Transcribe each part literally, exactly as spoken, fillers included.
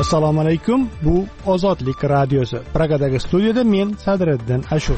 Assalomu alaykum. Bu Ozodlik radiosi. Pragadagi studiyada men Sadriddin Ashur.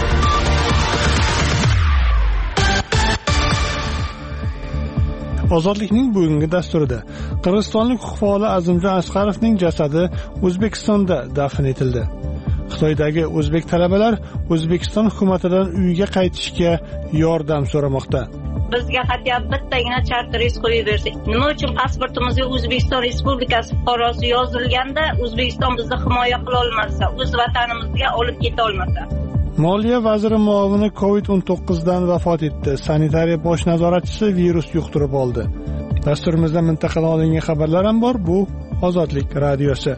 Ozodlikning bugungi dasturida qirg'izistonlik huquq faoli Azimjon Asqarovning jasadi O'zbekistonda dafn etildi. Xitoydagi o'zbek talabalar O'zbekiston hukumatidan uyiga qaytishga yordam so'ramoqda. Bizga hatto bittagina charter reys qo'yib bersak, nima uchun pasportimizga O'zbekiston Respublikasi fuqarosi yozilganda O'zbekiston bizni himoya qila olmasa, o'z vatanimizga olib keta olmasa? Moliya vaziri muovini covid o'n to'qqiz dan vafot etdi. Sanitariya bosh nazoratchisi virus yuqtirib oldi. Dasturimizda mintaqadan olingan xabarlar ham bor. Bu Ozodlik radiosi.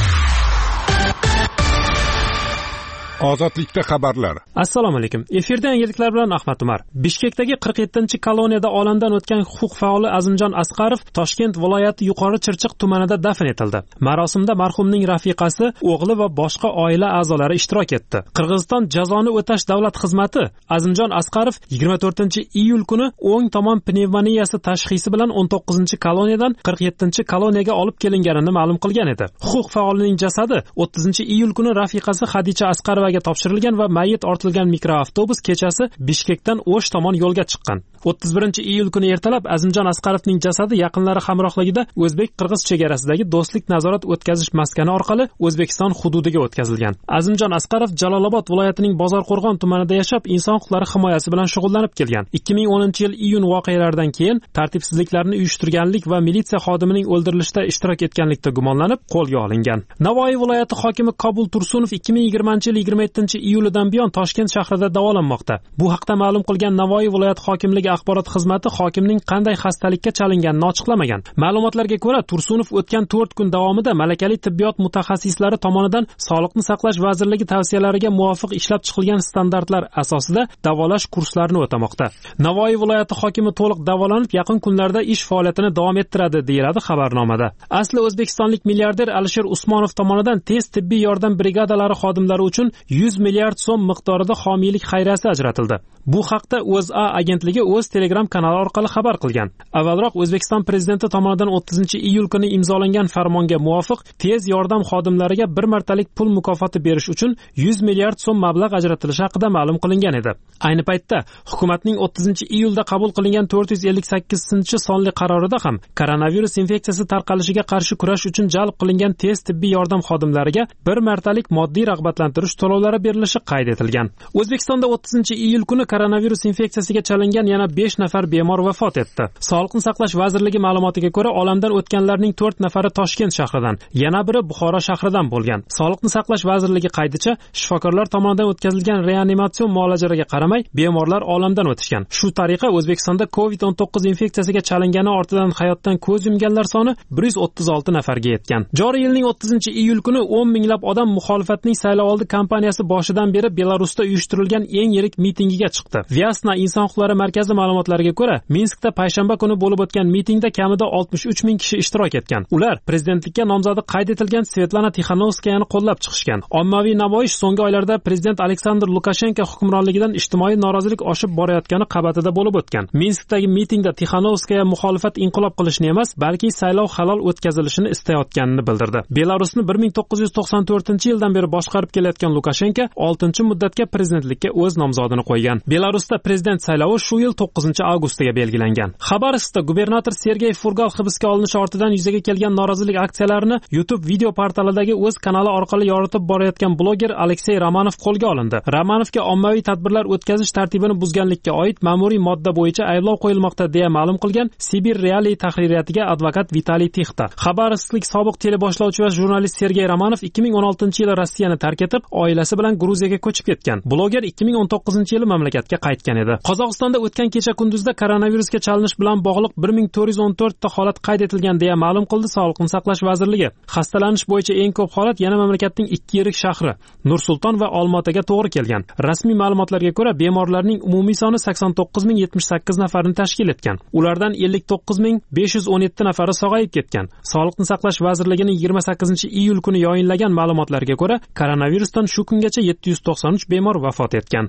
Ozodlikda xabarlar. Assalomu alaykum. Efirda yangiliklar bilan Ahmad Umar. Bishkekdagi qirq yettinchi koloniyada olamdan o'tgan huquq faoli Azimjon Asqarov Toshkent viloyati Yuqori Chirchiq tumanida dafn etildi. Marosimda marhumning rafiqasi, o'g'li va boshqa oila a'zolari ishtirok etdi. Qirg'iziston jazoni o'tash davlat xizmati Azimjon Asqarov yigirma to'rtinchi iyul kuni o'ng tomon pnevmoniyasi tashxisi bilan o'n to'qqizinchi koloniyadan qirq yettinchi koloniyaga olib kelinganini ma'lum qilgan edi. Huquq faolining jasadi o'ttizinchi iyul kuni rafiqasi Xadicha Asqarova topshirilgan va mayit ortilgan mikroavtobus kechasi Bishkekdan O'sh tomon yo'lga chiqqan. o'ttiz birinchi iyul kuni ertalab Azimjon Asqarovning jasadi yaqinlari hamrohligida o'zbek-qirg'iz chegarasidagi do'stlik nazorat o'tkazish maskani orqali O'zbekiston hududiga o'tkazilgan. Azimjon Asqarov Jalolobod viloyatining Bozorqo'rg'on tumanida yashab, inson huquqlari himoyasi bilan shug'ullanib kelgan. ikki ming o'ninchi yil iyun voqealaridan keyin tartibsizliklarni uyushtirganlik va militsiya xodimining o'ldirilishida ishtirok etganlikda gumonlanib qo'lga olingan. Navoiy viloyati hokimi Qabul Tursunov ikki ming yigirmanchi yil yigirma yettinchi iyulidan buyon Toshkent shahrida davolanmoqda. Bu haqda ma'lum qilgan Navoiy viloyat hokimligi axborot xizmati hokimning qanday xastalikka chalinganini ochiqlamagan. Ma'lumotlarga ko'ra, Tursunov o'tgan to'rt kun davomida malakali tibbiyot mutaxassislari tomonidan Sog'liqni saqlash vazirligi tavsiyalariga muvofiq ishlab chiqilgan standartlar asosida davolash kurslarini o'tamoqda. Navoiy viloyati hokimi to'liq davolanib, yaqin kunlarda ish faoliyatini davom ettiradi, deyiladi xabarnomada. Asli o'zbekistonlik milliarder Alisher Usmonov tomonidan tez tibbiy yordam brigadalari xodimlari uchun yuz milliard so'm miqdorida homiylik xayriyasi ajratildi. Bu haqda O'zA agentligi o'z Telegram kanali orqali xabar qilgan. Avvalroq O'zbekiston prezidenti tomonidan o'ttizinchi iyul kuni imzolangan farmonga muvofiq tez yordam xodimlariga bir martalik pul mukofoti berish uchun yuz milliard so'm mablag' ajratilishi haqida ma'lum qilingan edi. Ayni paytda hukumatning o'ttizinchi iyulda qabul qilingan to'rt yuz ellik sakkizinchi sonli qarorida ham koronavirus infeksiyasi tarqalishiga qarshi kurash uchun jalb qilingan tez tibbiy yordam xodimlariga bir martalik moddiy rag'batlantirish to'lovlari berilishi qayd etilgan. O'zbekistonda o'ttizinchi iyul kuni koronavirus infeksiyasiga chalingan yana besh nafar bemor vafot etdi. Sog'liqni saqlash vazirligi ma'lumotiga ko'ra, olamdan o'tganlarning to'rt nafari Toshkent shahridan, yana biri Buxoro shahridan bo'lgan. Sog'liqni saqlash vazirligi qaydicha, shifokorlar tomonidan o'tkazilgan reanimatsion muolajalarga qaramay, bemorlar olamdan o'tishgan. Shu tariqa O'zbekistonda covid o'n to'qqiz infeksiyasiga chalingani ortidan hayotdan ko'z yumganlar soni bir yuz o'ttiz olti nafarga yetgan. Joriy yilning o'ttizinchi iyul kuni o'n minglab odam muxolifatning saylovoldi kampaniyasi boshidan beri Belarusda uyushtirilgan eng yirik mitingiga chiqdi. Vyasna inson huquqlari markazi ma'lumotlariga ko'ra, Minskda payshanba kuni bo'lib o'tgan mitingda kamida oltmish uch ming kishi ishtirok etgan. Ular prezidentlikka nomzodi qayd etilgan Svetlana Tixanovskayani qo'llab chiqishgan. Ommaviy namoyish so'nggi oylarda prezident Aleksandr Lukashenko hukmronligidan ijtimoiy norozilik oshib borayotgani qabatida bo'lib o'tgan. Minskdagi mitingda Tixanovskaya muxolifat inqilob qilishni emas, balki saylov halol o'tkazilishini istayotganini bildirdi. Belarusni bir ming to'qqiz yuz to'qson to'rtinchi yildan beri boshqarib kelayotgan Lukashenko oltinchi muddatga prezidentlikka o'z nomzodini qo'ygan. Belarusda prezident saylovi shu yil to'qqizinchi avgustga belgilangan. Xabarovskda gubernator Sergey Furgal hibsga olinishi ortidan yuzaga kelgan norozilik aksiyalarini YouTube video portalidagi o'z kanali orqali yoritib borayotgan bloger Aleksey Romanov qo'lga olindi. Romanovga ommaviy tadbirlar o'tkazish tartibini buzganlikka oid ma'muriy modda bo'yicha ayblov qo'yilmoqda, deya ma'lum qilgan Sibir Realiy tahririyatiga advokat Vitaliy Tixta. Xabarovsklik sobiq teleboshlovchi va jurnalist Sergey Romanov ikki ming o'n oltinchi yili Rossiyani tark etib, oilasi bilan Gruziyaga ko'chib ketgan. Bloger ikki ming o'n to'qqizinchi yili mamlakatga qaytgan edi. Qozog'istonda o'tgan kecha kunduzda koronavirusga chalinish bilan bog'liq bir ming to'rt yuz o'n to'rt ta holat qayd etilgan, deya ma'lum qildi Sog'liqni saqlash vazirligi. Xastalanish bo'yicha eng ko'p holat yana mamlakatning ikki yirik shahri Nur-Sulton va Olmaotaga to'g'ri kelgan. Rasmiy ma'lumotlarga ko'ra, bemorlarning umumiy soni sakson to'qqiz ming yetmish sakkiz nafarni tashkil etgan. Ulardan ellik to'qqiz ming besh yuz o'n yetti nafari sog'ayib ketgan. Sog'liqni saqlash vazirligining yigirma sakkizinchi iyul kuni yayinlagan ma'lumotlarga ko'ra, koronavirusdan shu kungacha yetti yuz to'qson uch bemor vafot etgan.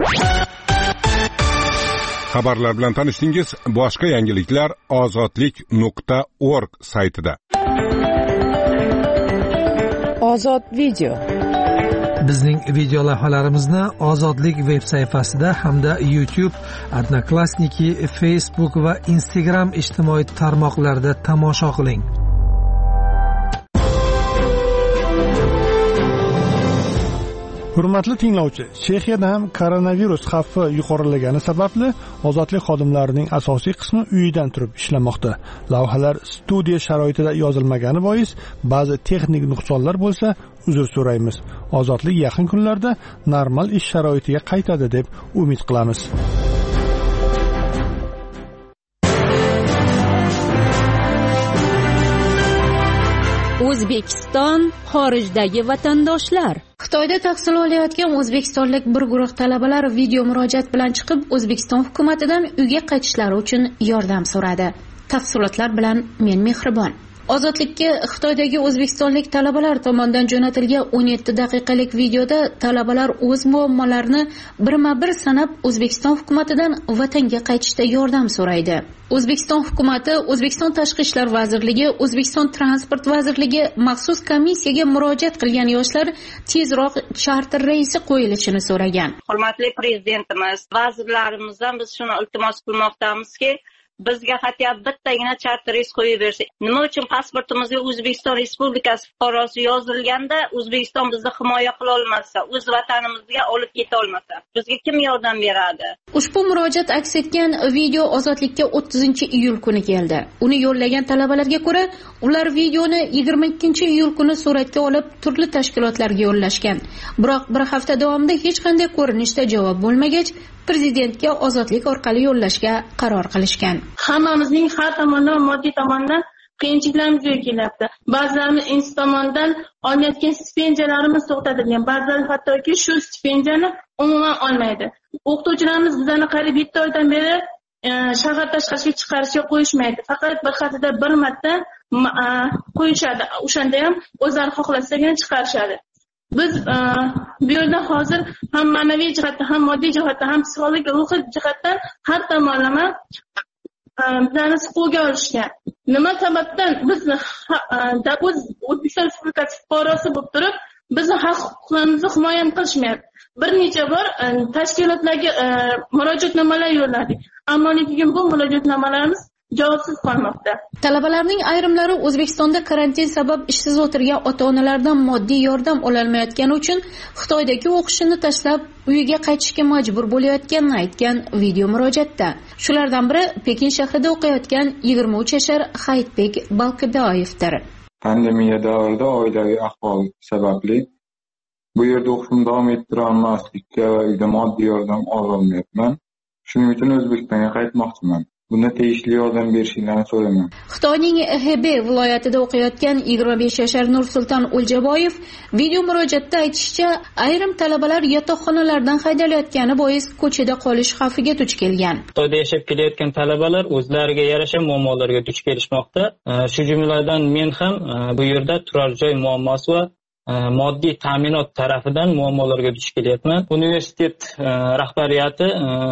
Xabarlar bilan tanishdingiz. Boshqa yangiliklar ozodlik nuqta org saytida. Ozod video. Bizning video lavhalarimizni Ozodlik veb sayfasida hamda YouTube, Odnoklassniki, Facebook va Instagram ijtimoiy tarmoqlarida tomosha qiling. Hurmatli tinglovchi, Chexiyada ham koronavirus xavfi yuqorilagani sababli ozodlik xodimlarining asosiy qismi uyidan turib ishlamoqda. Lavhalar studiya sharoitida yozilmagani bois ba'zi texnik nuqsonlar bo'lsa, uzr so'raymiz. Ozodlik yaqin kunlarda normal ish sharoitiga qaytadi deb umid qilamiz. O'zbekiston xorijdagi vatandoshlar. Xitoyda tahsil olayotgan o'zbekistonlik bir guruh talabalar video murojaat bilan chiqib, O'zbekiston hukumatidan uyga qaytishlari uchun yordam so'radi. Tafsilotlar bilan men Mehribon. Ozodlikka Xitoydagi o'zbekistonlik talabalar tomonidan jo'natilgan o'n yetti daqiqalik videoda talabalar o'z muammolarini birma-bir sanab O'zbekiston hukumatidan vatanga qaytishda yordam so'raydi. O'zbekiston hukumati, O'zbekiston Tashqi ishlar vazirligi, O'zbekiston Transport vazirligi maxsus komissiyaga murojaat qilgan yoshlar tezroq charter reysi qo'yilishini so'ragan. Hurmatli prezidentimiz, vazirlarimizdan biz shuni iltimos qilmoqdamizki, bizga hatto bittagina charter reys qo'yib bersa. Nima uchun pasportimizga O'zbekiston Respublikasi fuqarosi yozilganda O'zbekiston bizni himoya qila olmasa, o'z vatanimizga olib keta olmasa, bizga kim yordam beradi? Ushbu murojaat aks etgan video Ozodlikka o'ttizinchi iyul kuni keldi. Uni yo'llagan talabalarga ko'ra, ular videoni yigirma ikkinchi iyul kuni suratga olib turli tashkilotlarga yo'llashgan. Biroq bir hafta davomida hech qanday ko'rinishda javob bo'lmagach, prezidentga ozodlik orqali yo'llashga qaror qilishgan. Hammamizning har tomondan moddiy tomondan qiyinchiliklarimiz kelyapti. Ba'zilarimiz institut tomonidan olayotgan stipendiyalarimiz to'xtatilgan. Ba'zilar hattoki shu stipendiyani umuman olmaydi. O'qituvchilarimiz bizani qariyb yetti oydan beri e, shahar tashqariga chiqarishga qo'yishmaydi. Faqat bir haftada bir marta qo'yishadi. O'shanda ham o'zlari xohlasagina chiqarishadi. Biz e, bu yerda hozir ham ma'naviy jihatdan, ham moddiy jihatdan, ham psixologik, ruhiy jihatdan har tomonlama bizlarni siquvga olishgan. Nima sababdan bizni O'zbekiston Respublikasi fuqarosi bo'lib turib, bizni haq-huquqlarimizni himoya qilishmayapti. Bir necha bor tashkilotlarga murojaatnomalar yo'lladik. Ammo lekin bu murojaatnomalarimiz javobsiz qolmoqda. Talabalarning ayrimlari O'zbekistonda karantin sabab ishsiz o'tirgan ota-onalardan moddiy yordam ololmayotgani uchun Xitoydagi o'qishini tashlab uyiga qaytishga majbur bo'layotganini aytgan video murojaatda. Shulardan biri Pekin shahrida o'qiyotgan yigirma uch yashar Hayitbek Balqiboyevdir. Pandemiya davrida oilaviy ahvol sababli bu yerda o'qishimni davom ettira olmaslikka va uyda moddiy yordam ololmayapman. Shuning uchun O'zbekistonga qaytmoqchiman. Bunda tegishli yordam berishingizni so'rayman. Xitoyning Hebei viloyatida o'qiyotgan yigirma besh yashar Nursulton O'ljaboyev video murojaatda aytishicha, ayrim talabalar yotoqxonalardan haydalayotgani bois ko'chada qolish xavfiga duch kelgan. Xitoyda yashab kelayotgan talabalar o'zlariga yarasha muammolarga duch kelishmoqda. Shu jumladan men ham bu yerda turar joy muammosi va moddiy ta'minot tarafidan muammolarga duch kelyapman. Universitet rahbariyati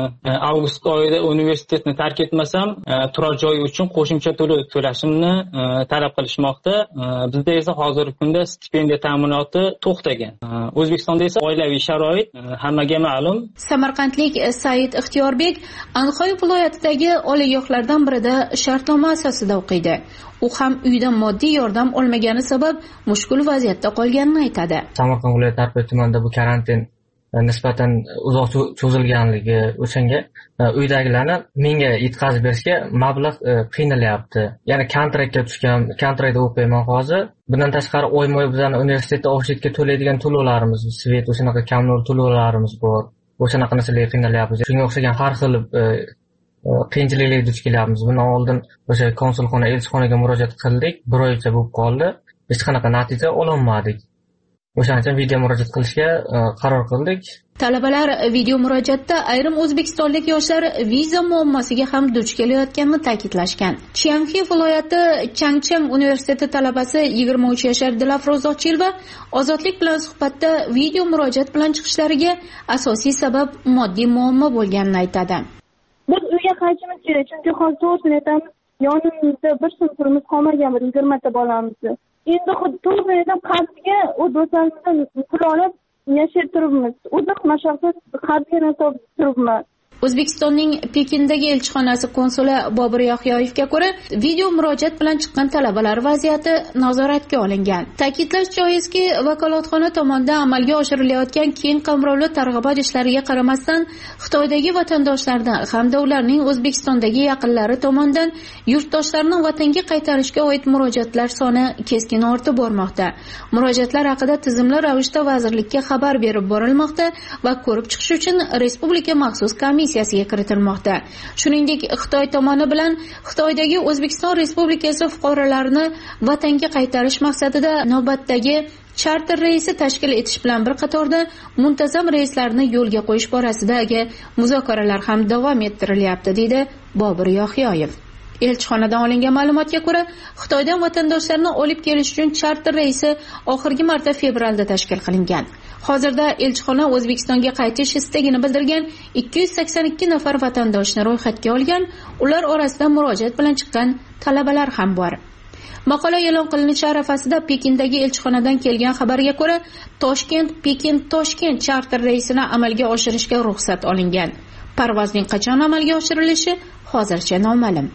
avgust oyida universitetni tark etmasam, turar joy uchun qo'shimcha to'lov to'lashimni talab qilishmoqda. Bizda esa hozirgi kunda stipendiya ta'minoti to'xtagan. O'zbekistonda esa oilaviy sharoit hammaga ma'lum. Samarqandlik Said Ixtiyorbek Anxoy viloyatidagi oliygohlardan birida shartnoma asosida o'qiydi. U ham uydan moddiy yordam olmagani sabab mushkul vaziyatda qolganini aytadi. Samarqand viloyati Arpa tumanida bu karantin nisbatan uzoq cho'zilganligi o'shanga uydagilarni menga yetkazib berishga mablag' qiynalyapti. Ya'ni kontraktga tushgan, kontraktda o'qiyman hozir. Bundan tashqari oyma-oy bizlarning universitetda o'qishga to'laydigan to'lovlarimiz, svet o'shanaqa kommunal to'lovlarimiz bor. O'shanaqa narsalarga qiynalyapmiz. Shunga o'xshagan har xil qiyinchiliklarga duch kelyapmiz. Bundan oldin o'sha konsulxona, elchixonaga murojaat qildik. Bir oycha bo'lib qoldi. Hech qanaqa natija ololmadik. O'shaning uchun video murojaat qilishga qaror qildik. Talabalar video murojaatda ayrim o'zbekistonlik yoshlar viza muammosiga ham duch kelayotganini ta'kidlashgan. Chiangxi viloyati Changcheng universiteti talabasi yigirma uch yashar Dilafroz Ochilova Ozodlik bilan suhbatda video murojaat bilan chiqishlariga asosiy sabab moddiy muammo bo'lganini aytadi. Biz uyga qaytishimiz kerak, chunki hozir to'g'risini aytamiz, yonimizda bir sinfimiz qolmagan, bir yigirmata bolamizni. Endi xuddi to'g'ri qarziga u do'stlarimizdan pul olib yashab turibmiz. Uzoq mashaqqat qarziga topib turibmiz. O'zbekistonning Pekindagi elchixonasi konsuli Bobur Yahyoyevga ko'ra, video murojaat bilan chiqqan talabalar vaziyati nazoratga olingan. Ta'kidlash joizki, vakolatxona tomonidan amalga oshirilayotgan keng qamrovli targ'ibot ishlariga qaramasdan, Xitoydagi vatandoshlardan hamda ularning O'zbekistondagi yaqinlari tomonidan yurtdoshlarni vatanga qaytarishga oid murojaatlar soni keskin ortib bormoqda. Murojaatlar haqida tizimli ravishda vazirlikka xabar berib borilmoqda va ko'rib chiqish uchun respublika maxsus komissiya siyasiga kiritilmoqda. Shuningdek, Xitoy tomoni bilan Xitoydagi O'zbekiston Respublikasi fuqarolarini vatanga qaytarish maqsadida navbatdagi charter reysi tashkil etish bilan bir qatorda muntazam reyslarni yo'lga qo'yish borasidagi muzokaralar ham davom ettirilyapti, deydi Bobur Yahyoyev. Elchixonadan olingan ma'lumotga ko'ra, Xitoydan vatandoshlarni olib kelish uchun charter reysi oxirgi marta fevralda tashkil qilingan. Hozirda elchixona O'zbekistonga qaytish istagini bildirgan ikki yuz sakson ikki nafar vatandoshni ro'yxatga olgan, ular orasida murojaat bilan chiqqan talabalar ham bor. Maqola e'lon qilinishi arafasida Pekindagi elchixonadan kelgan xabarga ko'ra, Toshkent Pekin Toshkent charter reysini amalga oshirishga ruxsat olingan. Parvozning qachon amalga oshirilishi hozircha noma'lum.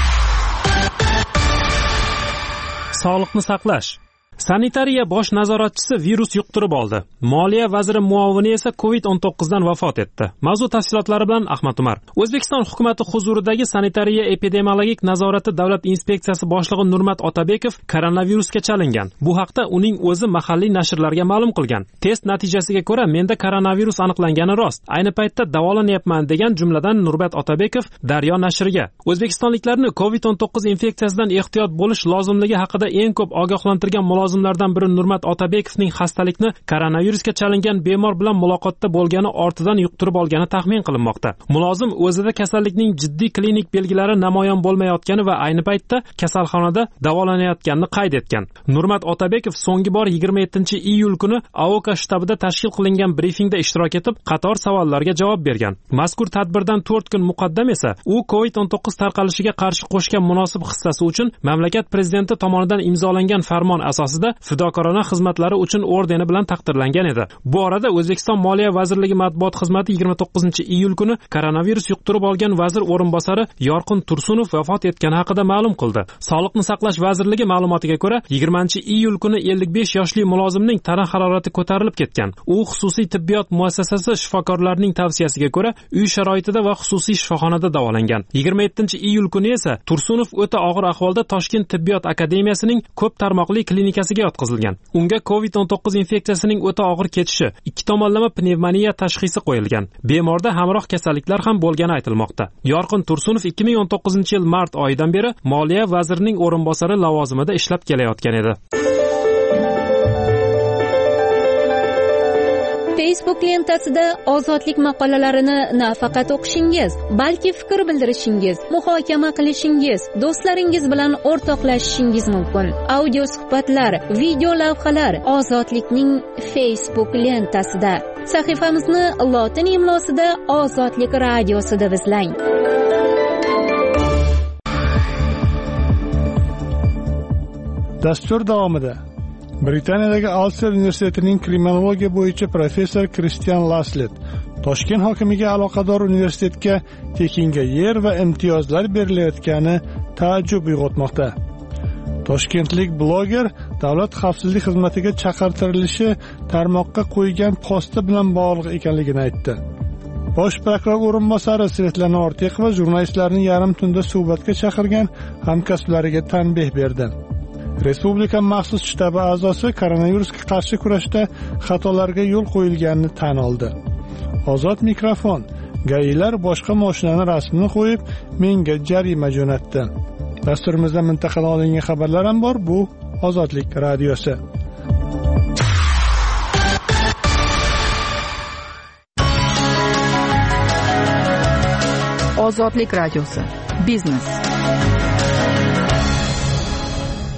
Sog'liqni saqlash. Sanitariya bosh nazoratchisi virus yuqtirib oldi. Moliya vaziri muovini esa covid o'n to'qqiz dan vafot etdi. Mavzu tafsilotlari bilan Ahmad Umar. O'zbekiston hukumati huzuridagi sanitariya epidemiologik nazorati davlat inspeksiyasi boshlig'i Nurmat Otabekov koronavirusga chalingan. Bu haqda uning o'zi mahalliy nashrlarga ma'lum qilgan. Test natijasiga ko'ra menda koronavirus aniqlangani rost. Ayni paytda davolanyapman degan jumladan Nurmat Otabekov Daryo nashriga o'zbekistonliklarni covid o'n to'qqiz infeksiyasidan ehtiyot bo'lish lozimligi haqida eng ko'p ogohlantirgan mulozimlardan biri Nurmat Otabekovning xastalikni koronavirusga chalingan bemor bilan muloqotda bo'lgani ortidan yuqtirib olgani taxmin qilinmoqda. Mulozim o'zida kasallikning jiddiy klinik belgilari namoyon bo'lmayotgani va ayni paytda kasalxonada davolanayotganini qayd etgan. Nurmat Otabekov so'nggi bor yigirma yettinchi iyul kuni A O K shtabida tashkil qilingan brifingda ishtirok etib, qator savollarga javob bergan. Mazkur tadbirdan to'rt kun muqaddam esa u covid o'n to'qqiz tarqalishiga qarshi qo'shgan munosib hissasi uchun mamlakat prezidenti tomonidan imzolangan farmon asosida fidokorona xizmatlari uchun ordeni bilan taqdirlangan edi. Bu orada O'zbekiston Moliya vazirligi matbuot xizmati yigirma to'qqizinchi iyul kuni koronavirus yuqtirib olgan vazir o'rinbosari Yorqin Tursunov vafot etgani haqida ma'lum qildi. Sog'liqni saqlash vazirligi ma'lumotiga ko'ra, yigirmanchi iyul kuni ellik besh yoshli mulozimning tana harorati ko'tarilib ketgan. U xususiy tibbiyot muassasasi shifokorlarining tavsiyasiga ko'ra uy sharoitida va xususiy shifoxonada davolangan. yigirma yettinchi iyul kuni esa Tursunov o'ta og'ir ahvolda Toshkent tibbiyot akademiyasining ko'p tarmoqli klinikasiga yotqizilgan. Unga covid o'n to'qqiz infeksiyasining o'ta og'ir kechishi, ikki tomonlama pnevmoniya tashxisi qo'yilgan. Bemorda hamroh kasalliklar ham bo'lgani aytilmoqda. Yorqin Tursunov ikki ming o'n to'qqizinchi yil mart oyidan beri Moliya vazirining o'rinbosari lavozimida ishlab kelayotgan edi. Facebook lentasida ozodlik maqolalarini nafaqat o'qishingiz, balki fikr bildirishingiz, muhokama qilishingiz, do'stlaringiz bilan o'rtoqlashishingiz mumkin. Audio suhbatlar, video lavhalar Ozodlikning Facebook lentasida. Sahifamizni lotin imlosida Ozodlik radiosi deb izlang. Dastur davomida Britaniyadagi Ulster universitetining kriminologiya bo'yicha professor Kristian Laslet Toshkent hokimiga aloqador universitetga tekinga yer va imtiyozlar berilayotgani taajjub uyg'otmoqda. Toshkentlik bloger davlat xavfsizlik xizmatiga chaqirtirilishi tarmoqqa qo'ygan posti bilan bog'liq ekanligini aytdi. Bosh prokuror o'rinbosari Svetlana Ortiqova jurnalistlarni yarim tunda suhbatga chaqirgan hamkasblariga tanbeh berdi. Respublika maxsus shtabi a'zosi koronavirusga qarshi kurashda xatolarga yo'l qo'yilganini tan oldi. Ozod mikrofon. Gailar boshqa mashinani rasmini qo'yib, menga jarima jo'natdi. Dasturimizda mintaqadan olingan xabarlar ham bor. Bu Ozodlik radiosi. Ozodlik radiosi. Biznes.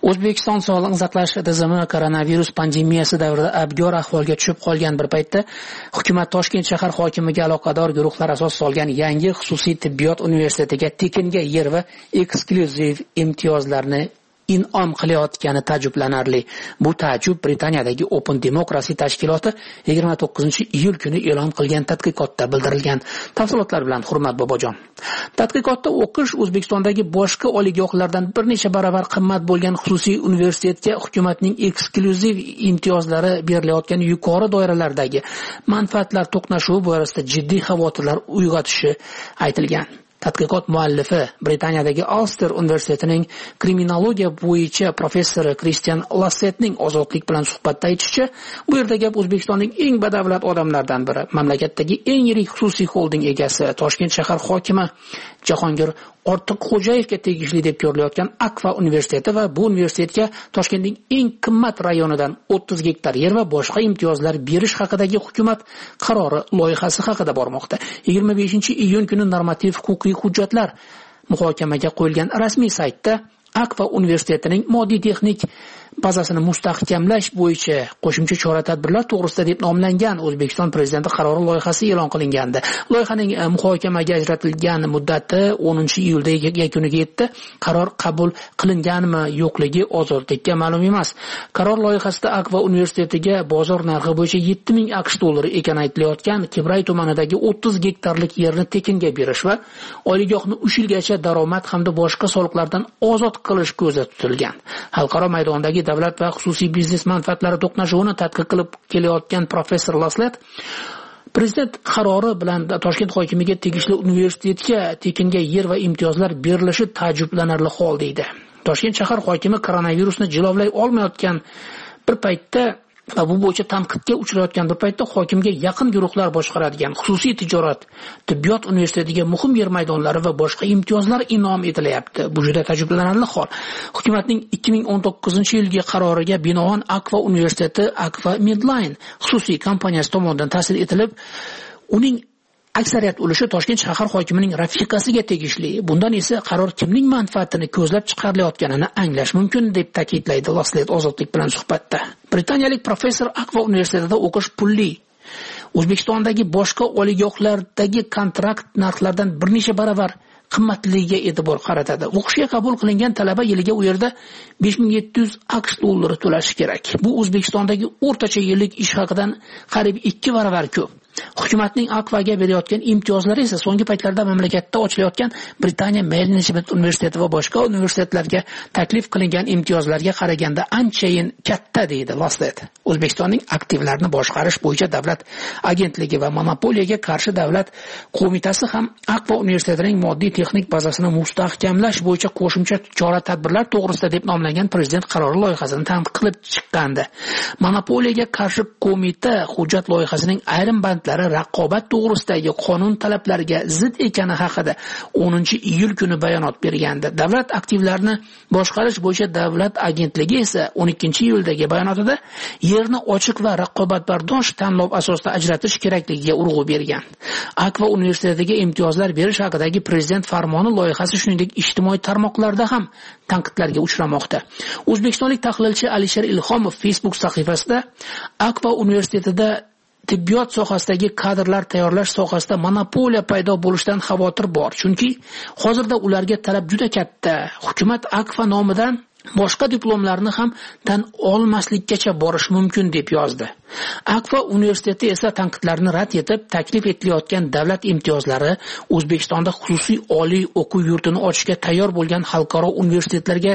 O'zbekiston sog'liqni saqlash tizimi koronavirus pandemiyasi davrida abgor ahvolga tushib qolgan bir paytda hukumat Toshkent shahar hokimiga aloqador guruhlar asos solgan yangi xususiy tibbiyot universitetiga tekinga yer va eksklyuziv imtiyozlarni in'om qilayotgani ta'jublanarli. Bu ta'jub Britaniyadagi Open Democracy tashkiloti yigirma to'qqizinchi iyul kuni e'lon qilgan tadqiqotda bildirilgan. Tafsilotlar bilan Hurmat Bobojon. Tadqiqotda o'qish O'zbekistondagi boshqa oliygohlardan bir necha barobar qimmat bo'lgan xususiy universitetga hukumatning eksklyuziv imtiyozlari berilayotgan yuqori doiralardagi manfaatlar to'qnashuvi borasida jiddiy xavotirlar uyg'otishi aytilgan. Tadqiqot muallifi Britaniyadagi Ulster universitetining kriminologiya bo'yicha professori Christian Lassetning Ozodlik bilan suhbatda aytishicha, bu yerda gap O'zbekistonning eng badavlat odamlardan biri, mamlakatdagi eng yirik xususiy xolding egasi, Toshkent shahar hokimi Jahongir Ortiqxo'jayevga tegishli deb ko'rilayotgan Akfa universiteti va bu universitetga Toshkentning eng qimmat rayonidan o'ttiz gektar yer va boshqa imtiyozlar berish haqidagi hukumat qarori loyihasi haqida bormoqda. yigirma beshinchi iyun kuni normativ huquqiy hujjatlar muhokamaga qo'yilgan rasmiy saytda Akfa universitetining moddiy texnik bazasini mustahkamlash bo'yicha qo'shimcha chora-tadbirlar to'g'risida deb nomlangan O'zbekiston prezidenti qarori loyihasi e'lon qilingandi. Loyihaning muhokamaga ajratilgan muddati o'ninchi iyulda yakuniga yetdi. Qaror qabul qilinganmi, yo'qligi ozodlikka ma'lum emas. Qaror loyihasida Akfa universitetiga bozor narxi bo'yicha yetti ming aqsh dollari ekani aytilayotgan Kibray tumanidagi o'ttiz gektarlik yerni tekinga berish va oliygohni uch yilgacha daromad hamda boshqa soliqlardan ozod qilish ko'zda tutilgan. Xalqaro maydondagi davlat va xususiy biznes manfaatlari to'qnashuvini tadqiq qilib kelayotgan professor Laslet prezident qarori bilan Toshkent hokimiga tegishli universitetga tekinga yer va imtiyozlar berilishi ta'jublanarli hol deydi. Toshkent shahar hokimi koronavirusni jilovlay olmayotgan bir paytda va bu bo'yicha tanqidga uchrayotgan bir paytda hokimga yaqin guruhlar boshqaradigan xususiy tijorat, tibbiyot universitetiga muhim yer maydonlari va boshqa imtiyozlar in'om etilyapti. Bu juda ta'jublanarli hol. Hukumatning ikki ming o'n to'qqizinchi yilgi qaroriga binoan Akfa universiteti Akfa Midline xususiy kompaniyasi tomonidan ta'sis etilib, uning aksariyat ulushi Toshkent shahar hokimining rafiqasiga tegishli. Bundan esa qaror kimning manfaatini ko'zlab chiqarilayotganini anglash mumkin deb ta'kidlaydi Laslet Ozodlik bilan suhbatda. Britaniyalik professor Akfa universitetida o'qish pulli. O'zbekistondagi boshqa oliygohlardagi kontrakt narxlaridan bir necha barobar qimmatligiga e'tibor qaratadi. O'qishga qabul qilingan talaba yiliga u yerda besh ming yetti yuz aqsh dollari to'lashi kerak. Bu O'zbekistondagi o'rtacha yillik ish haqidan qariyb ikki barobar ko'p. Hukumatning Akfaga berayotgan imtiyozlari esa so'nggi paytlarda mamlakatda ochilayotgan Britaniya Management universiteti va boshqa universitetlarga taklif qilingan imtiyozlarga qaraganda anchayin katta deydi Laslet. O'zbekistonning aktivlarni boshqarish bo'yicha davlat agentligi va monopoliyaga qarshi davlat qo'mitasi ham Akfa universitetining moddiy texnik bazasini mustahkamlash bo'yicha qo'shimcha chora-tadbirlar to'g'risida deb nomlangan prezident qarori loyihasini tanqid qilib chiqqandi. Monopoliyaga qarshi qo'mita hujjat loyihasining ayrim bandlari raqobat to'g'risidagi qonun talablariga zid ekani haqida o'ninchi iyul kuni bayonot bergandi. Davlat aktivlarini boshqarish bo'yicha davlat agentligi esa o'n ikkinchi iyuldagi bayonotida yerni ochiq va raqobatbardosh tanlov asosida ajratish kerakligiga urg'u bergan. Akfa universitetiga imtiyozlar berish haqidagi prezident farmoni loyihasi shuningdek ijtimoiy tarmoqlarda ham tanqidlarga uchramoqda. O'zbekistonlik tahlilchi Alisher Ilhomov Facebook sahifasida Akfa universitetida tibbiyot sohasidagi kadrlar tayyorlash sohasida monopoliya paydo bo'lishidan xavotir bor. Chunki hozirda ularga talab juda katta. Hukumat Akfa nomidan boshqa diplomlarni ham tan olmaslikkacha borish mumkin deb yozdi. Akfa universiteti esa tanqidlarni rad etib, taklif etilayotgan davlat imtiyozlari O'zbekistonda xususiy oliy o'quv yurtini ochishga tayyor bo'lgan xalqaro universitetlarga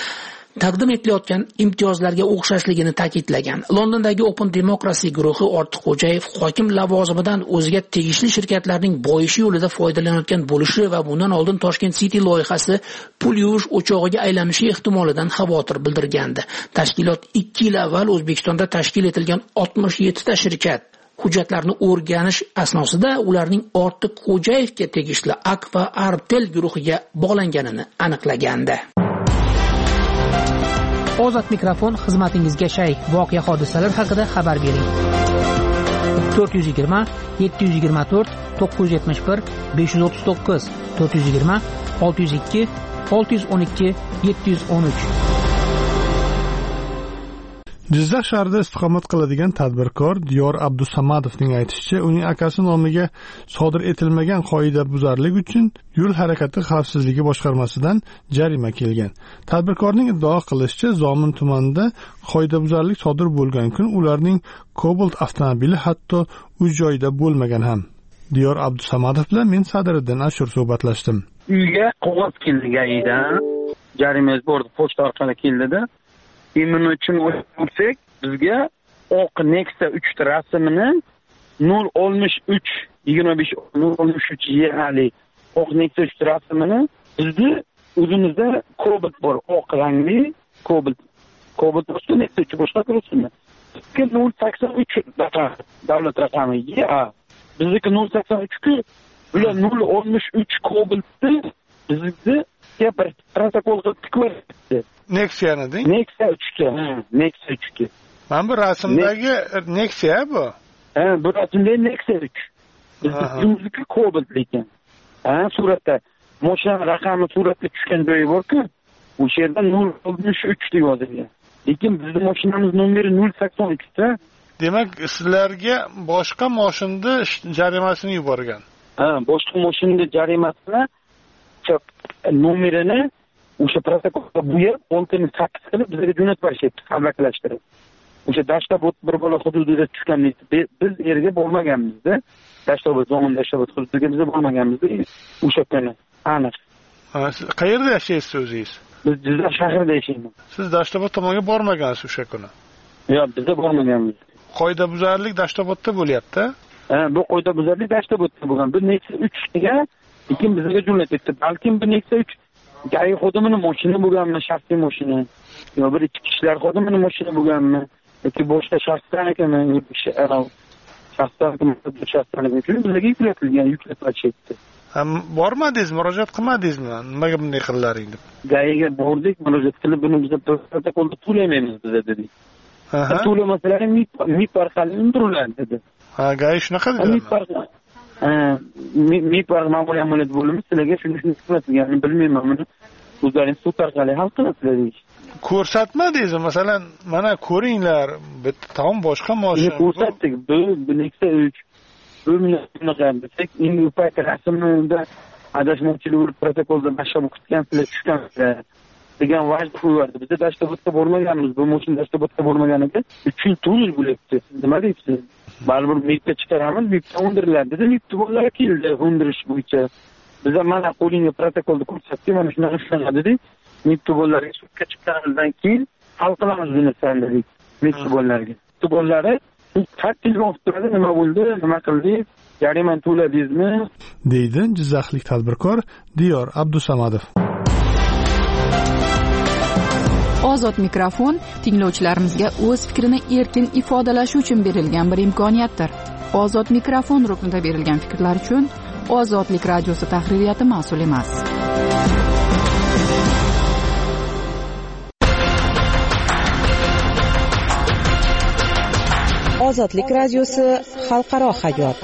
taqdim etilayotgan imtiyozlarga o'xshashligini ta'kidlagan. Londondagi Open Democracy guruhi Ortiqxo'jayev hokim lavozimidan o'ziga tegishli shirkatlarning boyishi yo'lida foydalanayotgan bo'lishi va bundan oldin Toshkent City loyihasi pul yuvish o'chog'iga aylanishi ehtimolidan xavotir bildirgandi. Tashkilot ikki yil avval O'zbekistonda tashkil etilgan oltmish yettita shirkat hujjatlarni o'rganish asnosida ularning Ortiqxo'jayevga tegishli Akfa Artel guruhiga bog'langanini aniqlagandi. Ozod mikrofon xizmatingizga shay. Voqea hodisalar haqida xabar bering. to'rt yuz yigirma yetti yuz yigirma to'rt to'qqiz yuz yetmish bir besh yuz o'ttiz to'qqiz to'rt yuz yigirma olti yuz ikki olti yuz o'n ikki yetti yuz o'n uch Jizzax shahrida istiqomat qiladigan tadbirkor Diyor Abdusamadovning aytishicha, uning akasi nomiga sodir etilmagan qoidabuzarlik uchun yo'l harakati xavfsizligi boshqarmasidan jarima kelgan. Tadbirkorning iddao qilishicha, Zomin tumanida qoidabuzarlik sodir bo'lgan kun ularning Cobalt avtomobili hatto uch joyda bo'lmagan ham. Diyor Abdusamadov bilan men Sadiriddin Ashur suhbatlashdim. Uyga qog'oz keldi gayidan. Jarimangiz bordi, pochta orqali keldida. Emin uchun o'tsak, bizga oq Nexia uch rasmini nol oltmish uch yigirma besh nol oltmish uch yali oq Nexia uch rasmini bizni o'zimizda Cobalt bor, oq rangli Cobalt. Cobalt ustida Nexia uch boshqa turibdi. nol sakson uch raqam, davlat raqami. Ya, bizniki nol sakson uch ku, ular nol oltmish uch Cobaltni bizni bir protokol qilib tiklayapti. Nexia'ni deng? Nexia uch ga, ha, Nexia uch ga. Mana bu rasmdagi Nexia bu. Ha, bu rasmdagi Nexia uch. Bizniki Cobalt lekin. Ha, suratda mashina raqami suratga tushgan joyi bor-ku, o'sha yerda nol oltmish uch deb yozilgan. Lekin bizning mashinamiz nomeri nol sakson uch da. Demak, sizlarga boshqa mashinada jarimasini yuborgan. Ha, boshqa mashinada jarimasini nomerini o'sha protokolga bo'yab, oltini sakkiz qilib bizga jo'natib berishyapti, qalbakilashtirib. O'sha Dashtobod bir bola hududida tushganlik. Biz yerga bormaganmiz-da. Dashtobod, Zomin Dashtobod hududiga biz bormaganmiz-da. O'sha kuni aniq. Ha, siz qayerda yashaysiz o'zingiz? Biz Jizzax shahrida yashaymiz. Siz Dashtobod tomonga bormagansiz o'sha kuni? Yo'q, biz bormaganmiz. Qoidabuzarlik Dashtobodda bo'lyapti. Ha, bu qoidabuzarlik Dashtobodda bo'lgan. Bu Nexia uch ga lekin bizga jo'natyapti. Balkim bu Nexia uch gay xodimining mashina bo'lganmi, shaxsiy mashina, yo bir ikki kishilar xodimining mashina bo'lganmi, yoki boshqa shaxslar ekanmi, shaxslar shaxslar uchun bizga yuklatilgan, yuklatilachyapti. Ham bormadingiz, murojaat qilmadingizmi? Nimaga bunday qildilaring deb? Gayga bordik, murojaat qilib, buni biz protokolda to'laymaymiz biz dedi. Ha, to'lamasalaring mib orqali undiriladi dedi. Ha, gay shunaqa dedi. mib orqali ma'muriy amaliyot bo'limi sizlarga shuni shuni ko'rsatganini bilmayman, buni o'zlaringiz sud orqali hal qilasizlar deydi. Ko'rsatmadingizmi? Masalan, mana ko'ringlar, bitta tom boshqa mashina. Ko'rsatdik. Bu Nexia uch. Bu bunaqa desak, endi u payt rasmda adashmovchilik bo'lib protokolda bashab o'qitgansizlar, tushgansizlar degan vajh qo'yardi. Biz Dashtobodga bormaganmiz. Bu mashina Dashtobodga bormaganiga uch yil to'liq bo'lyapti. Nima deysiz? Baribir mibga chiqaramiz, mibga undiriladi dedi. Mibga bolalar keldi, undirish bo'yicha. Biz mana qo'lingga protokolda ko'rsatdik, mana shunaqa shunaqa dedik. Mibga bolalarga sudga chiqqanidan keyin hal qilamiz buni san dedik. Mibga bolalarga. Bolari qattiq o'tiradi, nima bo'ldi, nima qildik, jarimani to'ladingizmi? deydi Jizzaxlik tadbirkor Diyor Abdusamadov. Ozod mikrofon tinglovchilarimizga o'z fikrini erkin ifodalashi uchun berilgan bir imkoniyatdir. Ozod mikrofon ruknida berilgan fikrlar uchun Ozodlik radiosi tahririyati mas'ul emas. Ozodlik radiosi xalqaro hayot.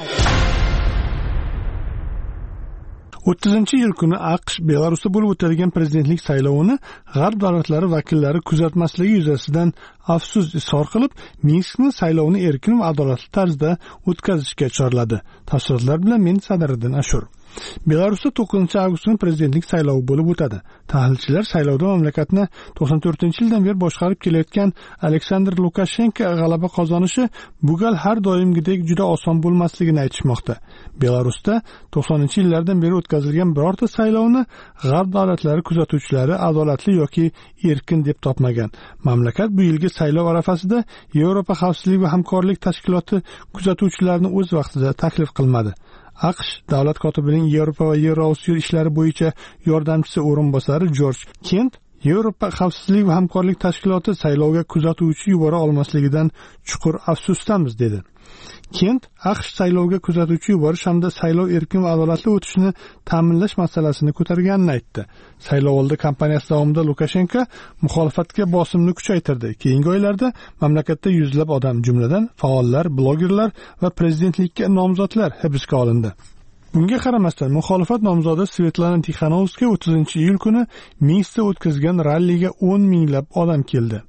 o'ttizinchi iyul kuni AQSh Belarusda bo'lib o'tadigan prezidentlik saylovini g'arb davlatlari vakillari kuzatmasligi yuzasidan afsus izhor qilib, Minskni saylovni erkin va adolatli tarzda o'tkazishga chorladi. Tafsilotlar bilan men Sadiriddin Ashur. Belarusda to'qqizinchi avgust kuni prezidentlik saylovi bo'lib o'tadi. Tahlilchilar saylovda mamlakatni to'qson to'rtinchi yildan beri boshqarib kelayotgan Aleksandr Lukashenko g'alaba qozonishi bu gal har doimgidek juda oson bo'lmasligini aytishmoqda. Belarusda to'qsoninchi yillardan beri o'tkazilgan birorta saylovni g'arb davlatlari kuzatuvchilari adolatli yoki erkin deb topmagan. Mamlakat bu yilgi saylov arafasida Yevropa xavfsizlik va hamkorlik tashkiloti kuzatuvchilarini o'z vaqtida taklif qilmadi. AQSh davlat kotibining Yevropa va Yevrosiyo ishlari bo'yicha yordamchisi o'rinbosari Jorj Kent Yevropa xavfsizlik va hamkorlik tashkiloti saylovga kuzatuvchi yubora olmasligidan chuqur afsusdamiz dedi. Kent AQSh saylovga kuzatuvchi yuborish hamda saylov erkin va adolatli o'tishini ta'minlash masalasini ko'targanini aytdi. Saylovoldi kampaniyasi davomida Lukashenko muxolifatga bosimni kuchaytirdi. Keyingi oylarda mamlakatda yuzlab odam, jumladan faollar, blogerlar va prezidentlikka nomzodlar hibsga olindi. Bunga qaramasdan muxolifat nomzodi Svetlana Tixanovskaya o'ttizinchi iyul kuni Minskda o'tkazgan ralliga o'n minglab odam keldi.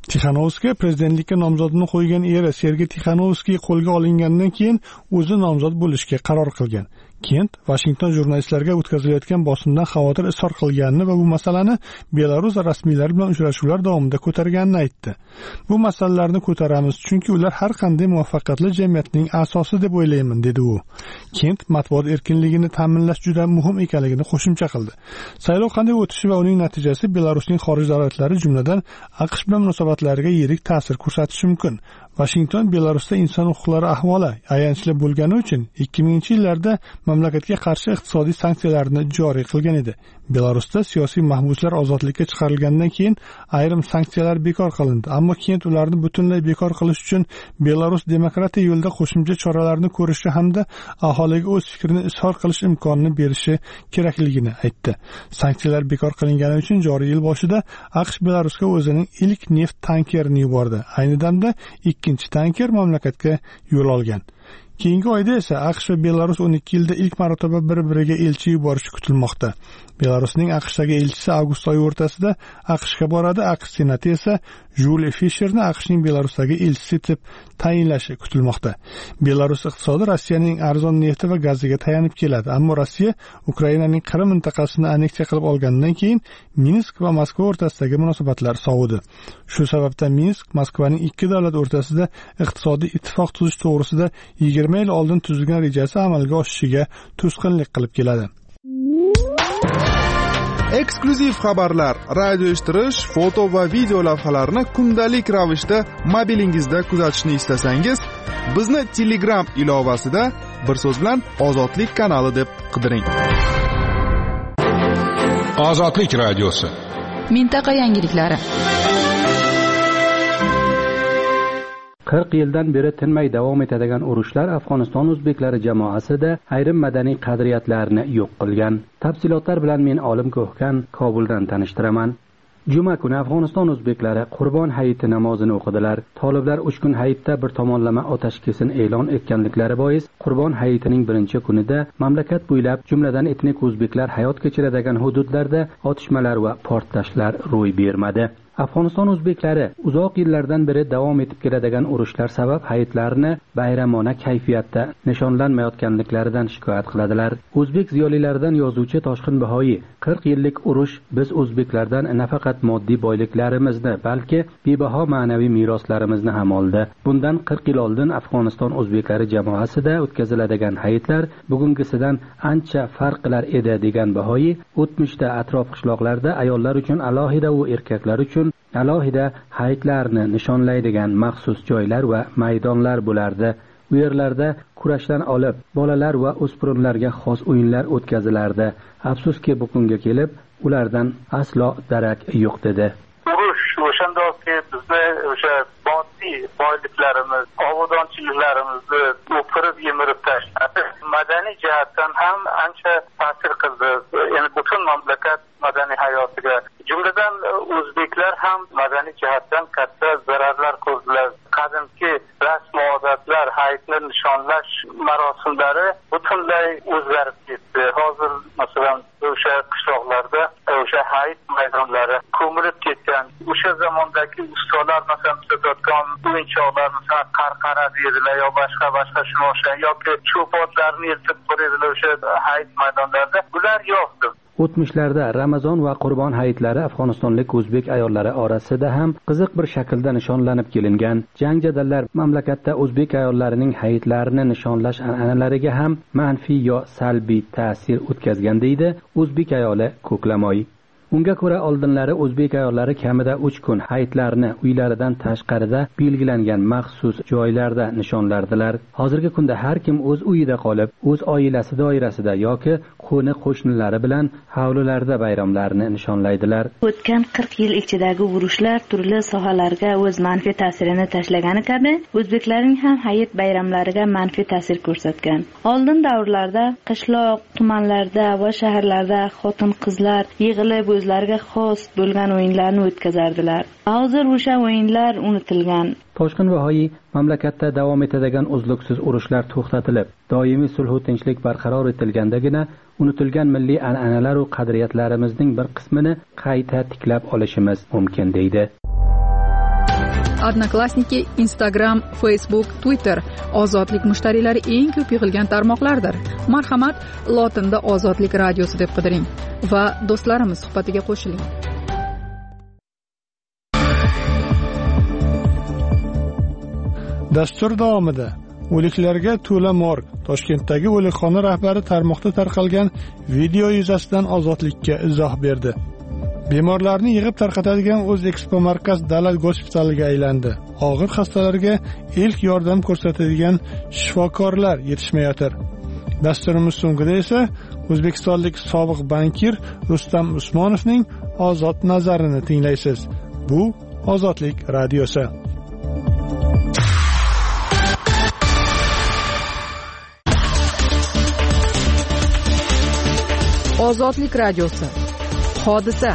Tixanovskiy prezidentlikka nomzodini qo'ygan eri Sergey Tixanovskiy qo'lga olingandan keyin o'zi nomzod bo'lishga qaror qilgan. Kent Washington jurnalistlarga o'tkazilayotgan bosimdan xavotir izhor qilganini va bu masalani Belarus rasmiylari bilan uchrashuvlar davomida ko'targanini aytdi. Bu masalalarni ko'taramiz, chunki ular har qanday muvaffaqiyatli jamiyatning asosi deb o'ylayman, dedi u. Kent matbuot erkinligini ta'minlash juda muhim ekanligini qo'shimcha qildi. Saylov qanday o'tishi va uning natijasi Belarusning xorij davlatlari, jumladan AQSh bilan munosabatlariga yirik ta'sir ko'rsatishi mumkin. Washington Belarusda inson huquqlari ahvoli ayanchli bo'lgani uchun ikki minginchi yillarda mamlakatga qarshi iqtisodiy sanksiyalarni joriy qilgan edi. Belarusda siyosiy mahbuslar ozodlikka chiqarilgandan keyin ayrim sanksiyalar bekor qilindi, ammo Kent ularni butunlay bekor qilish uchun Belarus demokratiya yo'lida qo'shimcha choralarni ko'rishi hamda aholiga o'z fikrini izhor qilish imkonini berishi kerakligini aytdi. Sanksiyalar bekor qilingani uchun joriy yil boshida AQSh Belarusga o'zining ilk neft tankerini yubordi. Ayni damda ikkinchi tanker mamlakatga yo'l olgan. Keyingi oyda esa AQSh va Belarus o'n ikki yilda ilk marotaba bir-biriga elchi yuborishi kutilmoqda. Belarusning AQShdagi elchisi avgust oyi o'rtasida AQShga boradi. AQSh senati esa Juli Fisherni AQShning Belarusdagi elchisi etib tayinlashi kutilmoqda. Belarus iqtisodi Rossiyaning arzon nefti va gaziga tayanib keladi, ammo Rossiya Ukrainaning Qrim mintaqasini anneksiya qilib olgandan keyin Minsk va Moskva o'rtasidagi munosabatlar sovidi. Shu sababdan Minsk Moskvaning ikki davlat o'rtasida iqtisodiy ittifoq tuzish to'g'risida yigirma yil oldin tuzilgan rejasi amalga oshishiga to'sqinlik qilib keladi. Eksklyuziv xabarlar, radio eshittirish, foto va video lavhalarni kundalik ravishda mobilingizda kuzatishni istasangiz, bizni Telegram ilovasida bir so'z bilan Ozodlik kanali deb qidiring. Ozodlik radiosi. Mintaqa yangiliklari. qirq yildan beri tinmay davom etadigan urushlar Afg'oniston o'zbeklari jamoasida ayrim madaniy qadriyatlarni yo'q qilgan. Tafsilotlar bilan men Olim Ko'hkan Kobuldan tanishtiraman. Juma kuni Afg'oniston o'zbeklari Qurbon hayiti namozini o'qidilar. Toliblar uch kun hayitda bir tomonlama otaskesin e'lon etganliklari bois Qurbon hayitining birinchi kunida mamlakat bo'ylab, jumladan etnik o'zbeklar hayot kechiradigan hududlarda otishmalar va portlashlar ro'y bermadi. Afg'oniston o'zbeklari uzoq yillardan beri davom etib keladigan urushlar sabab hayitlarni bayramona kayfiyatda nishonlanmayotganliklaridan shikoyat qiladilar. O'zbek ziyolilaridan yozuvchi Toshqin Bahoyi qirq yillik urush biz o'zbeklardan nafaqat moddiy boyliklarimizni, balki bebaho ma'naviy meroslarimizni ham oldi. Bundan qirq yil oldin Afg'oniston o'zbeklari jamoasida o'tkaziladigan hayitlar bugungisidan ancha farq qilar edi degan Bahoyi, o'tmishda atrof qishloqlarda ayollar uchun alohida va erkaklar uchun alohida hayitlarni nishonlaydigan maxsus joylar va maydonlar bo'lardi. U yerlarda kurashdan olib bolalar va o'spirinlarga xos o'yinlar o'tkazilardi. Afsuski bugunga kelib ulardan aslo darak yo'q dedi. Urush o'shandaki bizni o'sha moddiy boyliklarimiz, obodonchiliklarimizni o'pirib yemirib tashladi. Madaniy jihatdan ham ancha ta'sir qildi. Ya'ni butun mamlakat madaniy hayotiga, jumladan o'zbeklar ham madaniy jihatdan katta zararlar ko'rdilar. Qadimki rasm odatlar, hayitni nishonlash marosimlari butunlay o'zgarib ketdi. Hozir masalan o'sha qishloqlarda o'sha hayit maydonlari ko'milib ketgan. O'sha zamondagi ustalar masalan tutayotgan o'yinchoqlar, masalan qarqara deydilar yo boshqa boshqa shuna o'xshagan yoki cho'potlarni eltib qo'yadilar o'sha hayit maydonlarida. Bular yo'qdi. O'tmishlarda Ramazon va Qurbon hayitlari Afg'onistonlik o'zbek ayollari orasida ham qiziq bir shaklda nishonlanib kelingan. Jang jadallar mamlakatda o'zbek ayollarining hayitlarini nishonlash an'analariga ham manfiy yo salbiy ta'sir o'tkazgan deydi o'zbek ayoli Ko'klamoy. Unga ko'ra oldinlari o'zbek ayollari kamida uch kun hayitlarni uylaridan tashqarida belgilangan maxsus joylarda nishonlardilar. Hozirgi kunda har kim o'z uyida qolib, o'z oilasi doirasida yoki qo'ni qo'shnilari bilan hovlilarda bayramlarni nishonlaydilar. O'tgan qirq yil ichidagi urushlar turli sohalarga o'z manfiy ta'sirini tashlagani kabi, o'zbeklarning ham hayit bayramlariga manfiy ta'sir ko'rsatgan. Oldin davrlarda qishloq, tumanlarda va shaharlarda xotin-qizlar yig'ilib o'zlariga xos bo'lgan o'yinlarni o'tkazardilar. Hozir o'sha o'yinlar unutilgan. Toshqin Bahoyi mamlakatda davom etadigan uzluksiz urushlar to'xtatilib, doimiy sulh va tinchlik barqaror etilgandagina unutilgan milliy an'analar va qadriyatlarimizning bir qismini qayta tiklab olishimiz mumkin deydi. Odnoklassniki, Instagram, Facebook, Twitter ozodlik mushtariylari eng ko'p yig'ilgan tarmoqlardir. Marhamat, lotinda Ozodlik radiosi deb qidiring va do'stlarimiz suhbatiga qo'shiling. Dastur davomida o'liklarga to'la morg Toshkentdagi o'likxona rahbari tarmoqda tarqalgan video yuzasidan Ozodlikka izoh berdi. Bemorlarni yig'ib tarqatadigan O'zekspo markaz davlat gospitaliga aylandi. Og'ir xastalarga ilk yordam ko'rsatadigan shifokorlar yetishmayotir. Dasturimiz so'ngida esa o'zbekistonlik sobiq bankir Rustam Usmonovning ozod nazarini tinglaysiz. Bu Ozodlik radiosi. Ozodlik radiosi. Hodisa.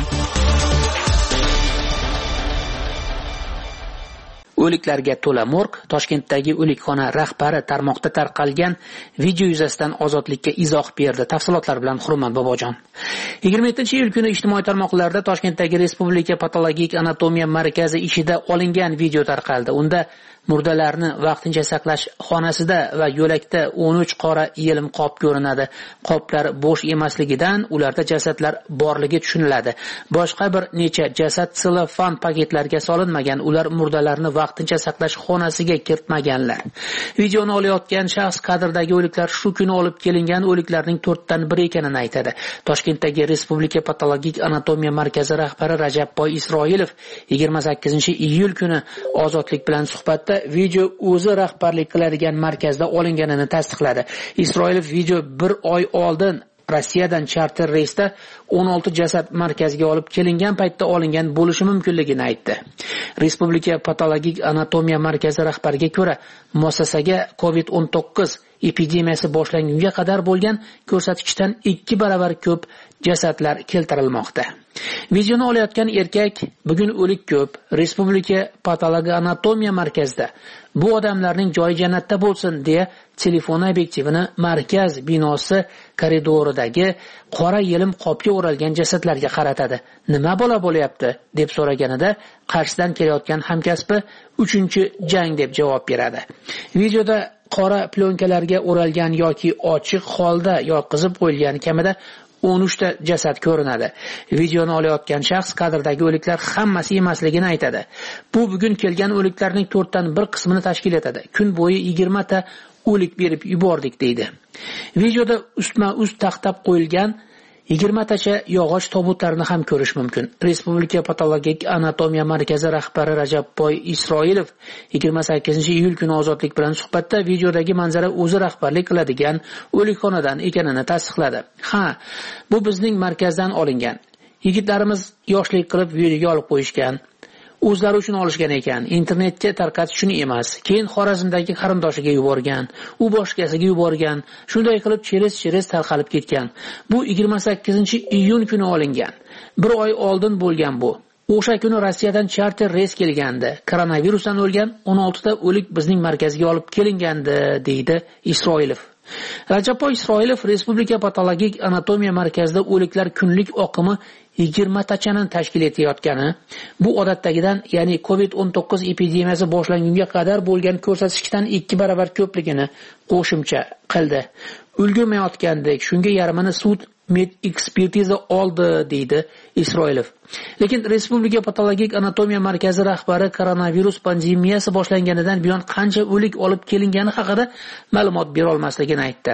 O'liklarga to'la morg Toshkentdagi o'likxona rahbari tarmoqda tarqalgan video yuzasidan Ozodlikka izoh berdi. Tafsilotlar bilan Hurmat Bobojon. yigirma yettinchi iyul kuni ijtimoiy tarmoqlarda Toshkentdagi Respublika patologik anatomiya markazi ishida olingan video tarqaldi. Unda murdalarni vaqtincha saqlash xonasida va yo'lakda o'n uch qora yelim qop ko'rinadi. Qoplar bo'sh emasligidan ularda jasadlar borligi tushuniladi. Boshqa bir necha jasad selofan paketlarga solinmagan. Ular murdalarni vaqtincha saqlash xonasiga kiritmaganlar. Videoni olayotgan shaxs kadrdagi o'liklar shu kuni olib kelingan o'liklarning to'rtdan biri ekanini aytadi. Toshkentdagi Respublika patologik anatomiya markazi rahbari Rajabboy Isroilov yigirma sakkizinchi iyul kuni Ozodlik bilan suhbatda video o'zi rahbarlik qiladigan markazda olinganini tasdiqladi. Isroilov video bir oy oldin Rossiyadan charter reysda o'n olti jasad markazga olib kelingan paytda olingan bo'lishi mumkinligini aytdi. Respublika patologik anatomiya markazi rahbariga ko'ra, muassasaga covid o'n to'qqiz epidemiyasi boshlangunga qadar bo'lgan ko'rsatkichdan ikki baravar ko'p jasadlar keltirilmoqda. Videoni olayotgan erkak bugun o'lik ko'p, Respublika patologiya anatomiya markazida. Bu odamlarning joyi jannatda bo'lsin deya telefon obyektivini markaz binosi koridoridagi qora yelim qopga o'ralgan jasadlarga qaratadi. Nima bo'la bo'lyapti deb so'raganida qarshidan kelayotgan hamkasbi uchinchi jang deb javob beradi. Videoda qora plyonkalarga o'ralgan yoki ochiq holda yotqizib qo'yilgan kamida o'n uch ta jasad ko'rinadi. Videoni olayotgan shaxs kadrdagi o'liklar hammasi emasligini aytadi. Bu bugun kelgan o'liklarning to'rtdan bir qismini tashkil etadi. Kun bo'yi yigirma ta o'lik berib yubordik deydi. Videoda ustma-ust taxtab qo'yilgan yigirma tacha yog'och tobutlarni ham ko'rish mumkin. Respublika patologik anatomiya markazi rahbari Rajabboy Isroilov yigirma sakkizinchi iyul kuni Ozodlik bilan suhbatda videodagi manzara o'zi rahbarlik qiladigan o'likxonadan ekanini tasdiqladi. Ha, bu bizning markazdan olingan. Yigitlarimiz yoshlik qilib videoga olib qo'yishgan. O'zlari uchun olishgan ekan. Internetga tarqatish uchun emas. Keyin Xorazmdagi qarindoshiga yuborgan, u boshqasiga yuborgan. Shunday qilib cheres-cheres tarqalib ketgan. Bu yigirma sakkizinchi iyun kuni olingan. Bir oy oldin bo'lgan bu. O'sha kuni Rossiyadan charter reys kelgandi. Koronavirusdan o'lgan o'n olti ta o'lik bizning markazga olib kelingandi, deydi Isroilov. Rajabboy Isroilov Respublika patologik anatomiya markazida o'liklar kunlik oqimi yigirma tachani tashkil etayotgani, bu odatdagidan, ya'ni covid o'n to'qqiz epidemiyasi boshlangunga qadar bo'lgan ko'rsatkichdan ikki baravar ko'pligini qo'shimcha qildi. Ulgurmayotgandek, shunga yarmini sud med ekspertiza oldi, deydi Isroilov. Lekin Respublika patologik anatomiya markazi rahbari koronavirus pandemiyasi boshlanganidan buyon qancha o'lik olib kelingani haqida ma'lumot bera olmasligini aytdi.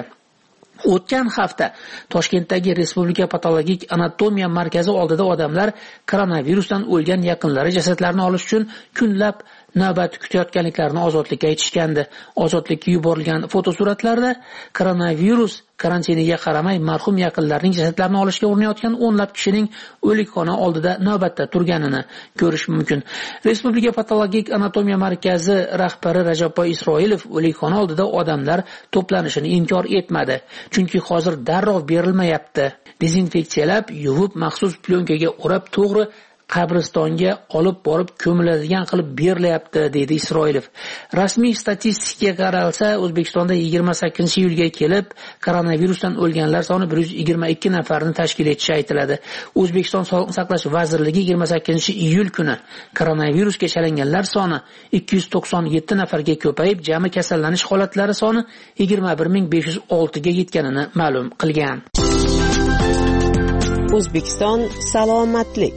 O'tgan hafta Toshkentdagi Respublika patologik anatomiya markazi oldida odamlar koronavirusdan o'lgan yaqinlari jasadlarini olish uchun kunlab navbat kutayotganliklarini Ozodlikka aytishgandi. Ozodlikka yuborilgan fotosuratlarda koronavirus karantiniga qaramay marhum yaqinlarining jasadlarini olishga urinayotgan o'nlab kishining o'likxona oldida navbatda turganini ko'rish mumkin. Respublika patologik anatomiya markazi rahbari Rajabboy Isroilov o'likxona oldida odamlar to'planishini inkor etmadi. Chunki hozir darrov berilmayapti. Dezinfeksiyalab, yuvib maxsus plyonkaga o'rab to'g'ri qabristonga olib borib ko'miladigan qilib berilyapti, deydi Isroilov. Rasmiy statistikaga qaralsa, O'zbekistonda yigirma sakkizinchi iyulga kelib koronavirusdan o'lganlar soni bir yuz yigirma ikki nafarni tashkil etishi aytiladi. O'zbekiston Sog'liqni saqlash vazirligi yigirma sakkizinchi iyul kuni koronavirusga chalinganlar soni ikki yuz to'qson yetti nafarga ko'payib, jami kasallanish holatlari soni yigirma bir ming besh yuz olti ga yetganini ma'lum qilgan. O'zbekiston salomatlik.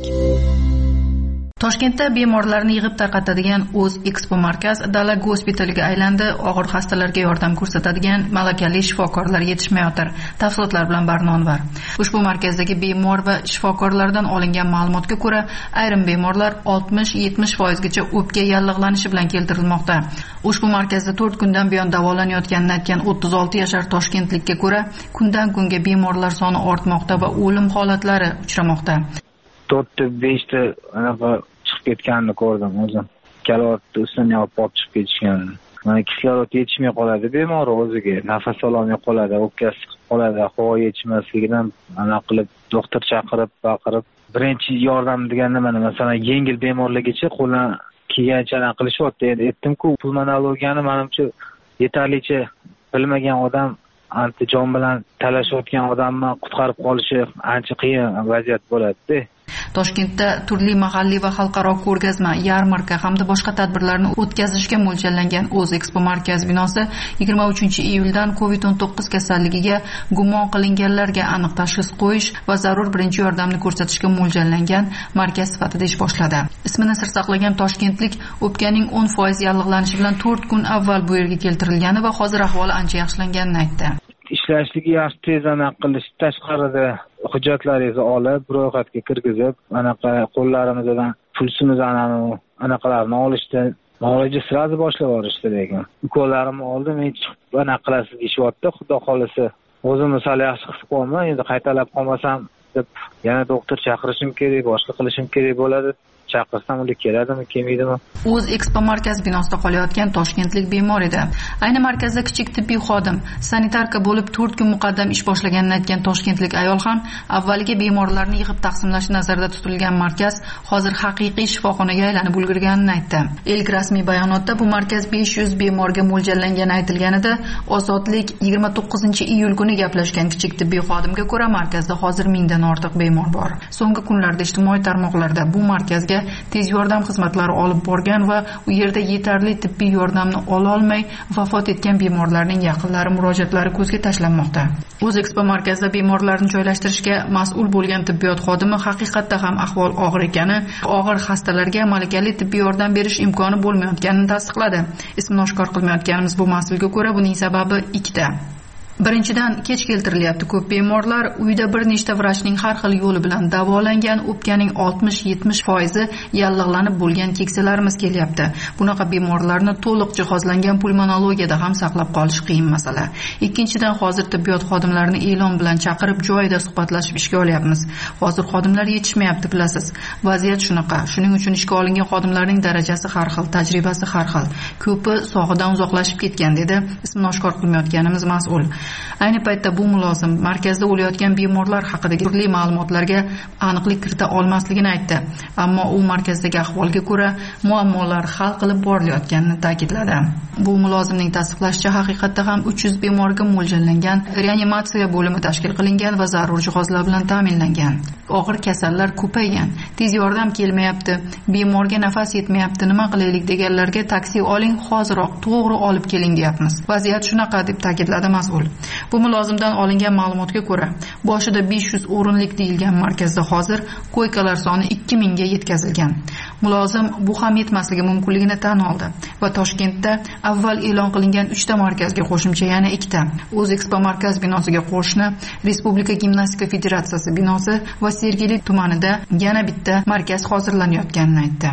Toshkentda bemorlarni yig'ib tarqatadigan O'z Expo markaz dala gospitaliga aylandi. Og'ir xastalarga yordam ko'rsatadigan malakali shifokorlar yetishmayotir. Tafsilotlar bilan Barnonvar. Ushbu markazdagi bemor va shifokorlardan olingan ma'lumotga ko'ra, ayrim bemorlar oltmish yetmish foiz gacha o'pka yallig'lanishi bilan keltirilmoqda. Ushbu markazda to'rt kundan buyon davolanayotganini aytgan o'ttiz olti yashar toshkentlikka ko'ra, kundan kunga bemorlar soni ortmoqda va o'lim holatlari uchramoqda. to'rtta beshta anaqa chiqib ketganini ko'rdim o'zim. Kislorod ustidan olib chiqib ketishgan. Mana kislorod yetishmay qoladi bemor o'ziga, nafas ololmay qoladi, o'pkasi siqib qoladi, havo yetishmasligidan anaqa qilib doktor chaqirib, baqirib, birinchi yordam deganda mana masalan yengil bemorlargacha qo'ldan kelgancha anaqa qilishyapti. Endi aytdim-ku, pulmonologiyani menimcha yetarlicha bilmagan odam antijon bilan talashayotgan odamni qutqarib qolishi ancha qiyin vaziyat bo'ladi-da. Toshkentda turli mahalliy va xalqaro ko'rgazma, yarmarka hamda boshqa tadbirlarni o'tkazishga mo'ljallangan O'z Expo markaz binosi yigirma uchinchi iyuldan kovid o'n to'qqiz kasalligiga gumon qilinganlarga aniq tashxis qo'yish va zarur birinchi yordamni ko'rsatishga mo'ljallangan markaz sifatida ish boshladi. Ismini sir saqlagan toshkentlik o'pkaning o'n foiz yallig'lanishi bilan to'rt kun avval bu yerga keltirilgani va hozir ahvoli ancha yaxshilanganini aytdi. Ishlashligi yaxshi tez anaqa qilish, tashqarida hujjatlaringizni olib, ro'yxatga kirgizib, anaqa qo'llarimizdan pulsimizni anaqalarni olishdi. Muolaja sirazi boshlab yuborishdi lekin. Ukollarimni oldim, men chiqib anaqa qilasiz deyishyapti, xudo xolisi. O'zimni sal yaxshi his qilmayman, endi qaytalab qolmasam deb yana doktor chaqirishim kerak, boshqa qilishim kerak bo'ladi. Chaqirsam ular keladimi, kelmaydimi? O'z Expo markaz binosida qolayotgan toshkentlik bemor edi. Ayni markazda kichik tibbiy xodim, sanitarka bo'lib to'rt kun muqaddam ish boshlaganini aytgan toshkentlik ayol ham avvaliga bemorlarni yig'ib taqsimlashi nazarda tutilgan markaz hozir haqiqiy shifoxonaga aylanib ulgurganini aytdi. Ilk rasmiy bayonotda bu markaz besh yuz bemorga mo'ljallangani aytilganida, Ozodlik yigirma to'qqizinchi iyul kuni gaplashgan kichik tibbiy xodimga ko'ra markazda hozir mingdan ortiq bemor bor. So'nggi kunlarda ijtimoiy tarmoqlarda bu markazga tez yordam xizmatlari olib borgan va u yerda yetarli tibbiy yordamni ola olmay vafot etgan bemorlarning yaqinlari murojaatlari ko'zga tashlanmoqda. O'z Expo markazida bemorlarni joylashtirishga mas'ul bo'lgan tibbiyot xodimi haqiqatda ham ahvol og'ir ekani, og'ir xastalarga malakali tibbiy yordam berish imkoni bo'lmayotganini tasdiqladi. Ismini oshkor qilmayotganimiz bu mas'ulga ko'ra buning sababi ikkita. Birinchidan, kech keltirilyapti. Ko'p bemorlar uyda bir nechta vrachning har xil yo'li bilan davolangan o'pkaning oltmish yetmish foizi yallig'lanib bo'lgan keksalarimiz kelyapti. Bunaqa bemorlarni to'liq jihozlangan pulmonologiyada ham saqlab qolish qiyin masala. Ikkinchidan, hozir tibbiyot xodimlarini e'lon bilan chaqirib joyida suhbatlashib ishga olyapmiz. Hozir xodimlar yetishmayapti, bilasiz. Vaziyat shunaqa. Shuning uchun ishga olingan xodimlarning darajasi har xil, tajribasi har xil. Ko'pi sog'idan uzoqlashib ketgan, dedi ismini oshkor qilmayotganimiz mas'ul. Ayni paytda bu mulozim markazda o'layotgan bemorlar haqidagi turli ma'lumotlarga aniqlik kirita olmasligini aytdi. Ammo u markazdagi ahvolga ko'ra muammolar hal qilib borilayotganini ta'kidladi. Bu mulozimning tasdiqlashicha, haqiqatda ham uch yuz bemorga mo'ljallangan reanimatsiya bo'limi tashkil qilingan va zarur jihozlar bilan ta'minlangan. Og'ir kasallar ko'paygan. Tez yordam kelmayapti, bemorga nafas yetmayapti, nima qilaylik deganlarga taksi oling, hoziroq to'g'ri olib keling deyapmiz. Vaziyat shunaqa, deb ta'kidladi mas'ul. Bu mulozimdan olingan ma'lumotga ko'ra, boshida besh yuz o'rinlik deyilgan markazda hozir koykalar soni ikki mingga yetkazilgan. Mulozim bu ham yetmasligi mumkinligini tan oldi va Toshkentda avval e'lon qilingan uchta markazga qo'shimcha yana ikkita O'z Expo markaz binosiga qo'shni Respublika gimnastika federatsiyasi binosi va Sergeli tumanida yana bitta markaz hozirlanayotganini aytdi.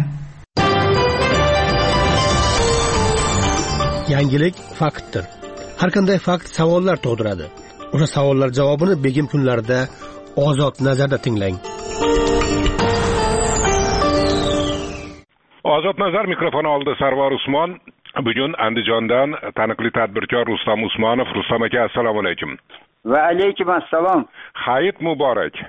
Yangilik faktdir. Har qanday fakt savollar tug'diradi. O'sha savollar javobini begim kunlarida Ozod nazarda tinglang. Ozod nazar mikrofoni oldi Sarvar Usmon. Bugun Andijondan taniqli tadbirkor Rustam Usmonov. Rustam aka, assalomu alaykum. Va alaykum assalom. Hayit muborak.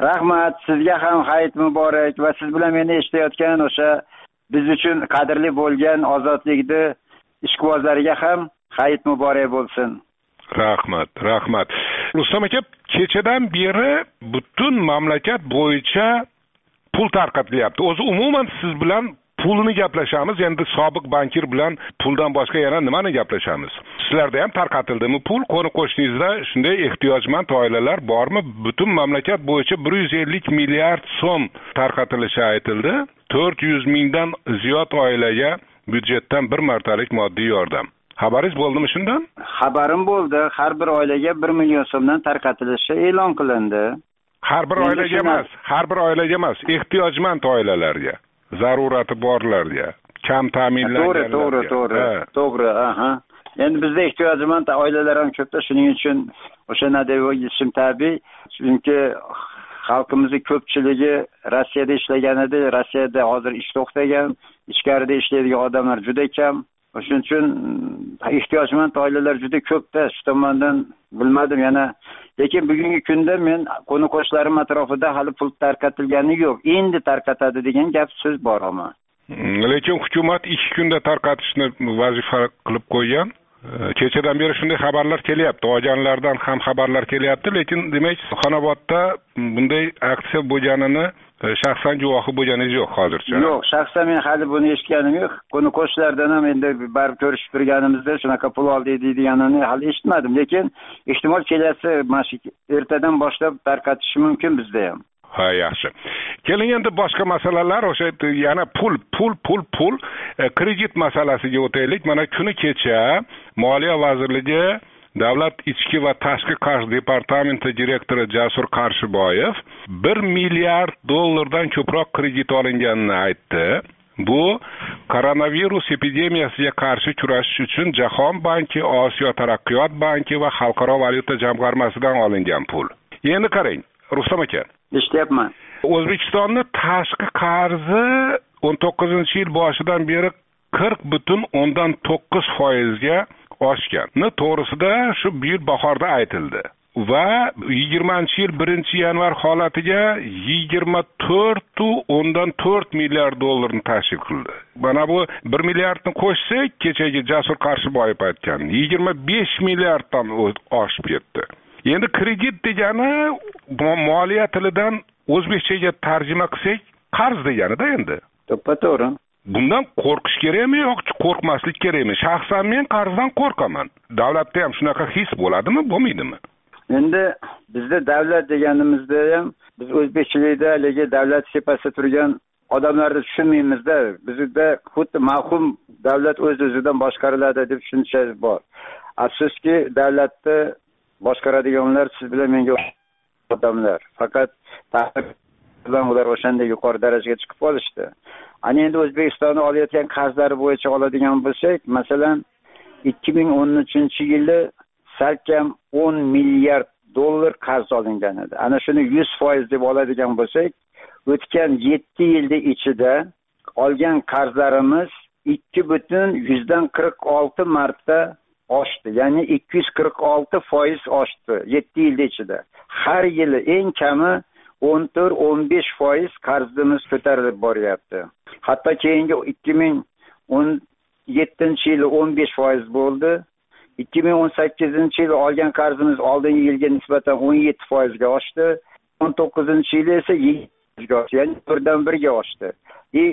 Rahmat, sizga ham hayit muborak va siz bilan meni eshitayotgan o'sha biz uchun qadrli bo'lgan ozodlikni ishqibozlariga ham hayit muborak bo'lsin. Rahmat, rahmat. Rustam aka, kechadan beri butun mamlakat bo'yicha pul tarqatilyapti. O'zi umuman siz bilan pulni gaplashamiz. Endi sobiq bankir bilan puldan boshqa yana nimani gaplashamiz? Sizlarda ham tarqatildimi pul? Qo'ni-qo'shningizda shunday ehtiyojmand oilalar bormi? Butun mamlakat bo'yicha bir yuz ellik milliard so'm tarqatilishi aytildi. to'rt yuz mingdan ziyod oilaga byudjetdan bir martalik moddiy yordam. Xabaringiz bo'ldimi shundan? Xabarim bo'ldi. Har bir oilaga bir million so'mdan tarqatilishi e'lon qilindi. Har bir oilaga emas, har bir oilaga emas, ehtiyojmand oilalarga, zarurati borlarga, kam ta'minlanganlarga. To'g'ri, to'g'ri, to'g'ri. To'g'ri, aha. Endi bizda ehtiyojmand oilalar ham ko'pda, shuning uchun o'sha nadevishim tabiiy, chunki xalqimizning ko'pchiligi Rossiyada ishlagan edi, Rossiyada hozir ish to'xtagan, ichkarida ishlaydigan odamlar juda kam. Shuning uchun ehtiyojmand oilalar juda ko'pda, shu tomondan bilmadim yana. Lekin bugungi kunda men qo'ni-qo'shlarim atrofida hali pul tarqatilgani yo'q. Endi tarqatadi degan gap so'z bor ama. Lekin hukumat ikki kunda tarqatishni vazifa qilib qo'ygan. Kechadan beri shunday xabarlar kelyapti. Ojanlardan ham xabarlar kelyapti, lekin demak, Xonobodda bunday aksiya bo'lganini shaxsan guvohi bo'lganingiz yo'q hozircha. Yo'q, shaxsan men hali buni eshitganim yo'q. Qo'ni-qo'shlardan ham endi barib ko'rishib turganimizda shunaqa pul oldi deganini hali eshitmadim, lekin ehtimol kelasi ertadan boshlab tarqatishi mumkin bizda ham. Ha, yaxshi. Keling endi boshqa masalalar, o'sha yana pul, pul, pul, pul, kredit masalasiga o'taylik. Mana kuni kecha Moliya vazirligi Davlat ichki va tashqi qarz departamenti direktori Jasur Qarshiboyev bir milliard dollardan ko'proq kredit olinganini aytdi. Bu koronavirus epidemiyasiga qarshi kurashish uchun Jahon banki, Osiyo taraqqiyot banki va Xalqaro valyuta jamg'armasidan olingan pul. Endi qarang, Rustam aka. Eshityapman. O'zbekistonning tashqi qarzi o'n to'qqizinchi yil boshidan beri qirq butun o'ndan to'qqiz foizga oshgan. To'g'risida shu bu yil bahorda aytildi. Va yigirmanchi yil birinchi yanvar holatiga yigirma to'rt o'ndan to'rt milliard dollarni tashkil qildi. Mana bu bir milliardni qo'shsak, kechagi Jasur Qarshiboyev aytgan yigirma besh milliarddan oshib ketdi. Endi kredit degani moliya tilidan o'zbekchaga tarjima qilsak, qarz degani-da endi. To'ppa-to'g'ri. Bundan qo'rqish kerakmi yoki qo'rqmaslik kerakmi? Shaxsan men qarzdan qo'rqaman. Davlatda ham shunaqa his bo'ladimi, bo'lmaydimi? Endi bizda davlat deganimizda ham biz o'zbekchilikda haligi davlat sepasida turgan odamlarni tushunmaymizda. Bizda xuddi mahkum davlat o'z-o'zidan boshqariladi deb tushuncha bor. Afsuski, davlatni boshqaradiganlar siz bilan menga odamlar. Faqat ta'qib bilan ular o'shanda yuqori darajaga chiqib qolishdi. Ana endi O'zbekistonning olayotgan qarzlari bo'yicha oladigan bo'lsak, masalan, ikki ming o'n uchinchi yili salkam o'n milliard dollar qarz olingan edi. Ana shuni yuz foiz deb oladigan bo'lsak, o'tgan yetti yilda ichida olgan qarzlarimiz ikki butun yuzdan qirq olti marta oshdi. Ya'ni ikki yuz qirq olti foiz oshdi yetti yilda ichida. Har yili eng kami o'n to'rt o'n besh foiz qarzimiz ko'tarilib boryapti. Hatto keyingi ikki ming o'n yettinchi yili o'n besh foiz bo'ldi. ikki ming o'n sakkizinchi yili olgan qarzimiz oldingi yilga nisbatan o'n yetti foizga oshdi. o'n to'qqizinchi yili esa yetti foizga oshdi. Ya'ni birdan birga oshdi. E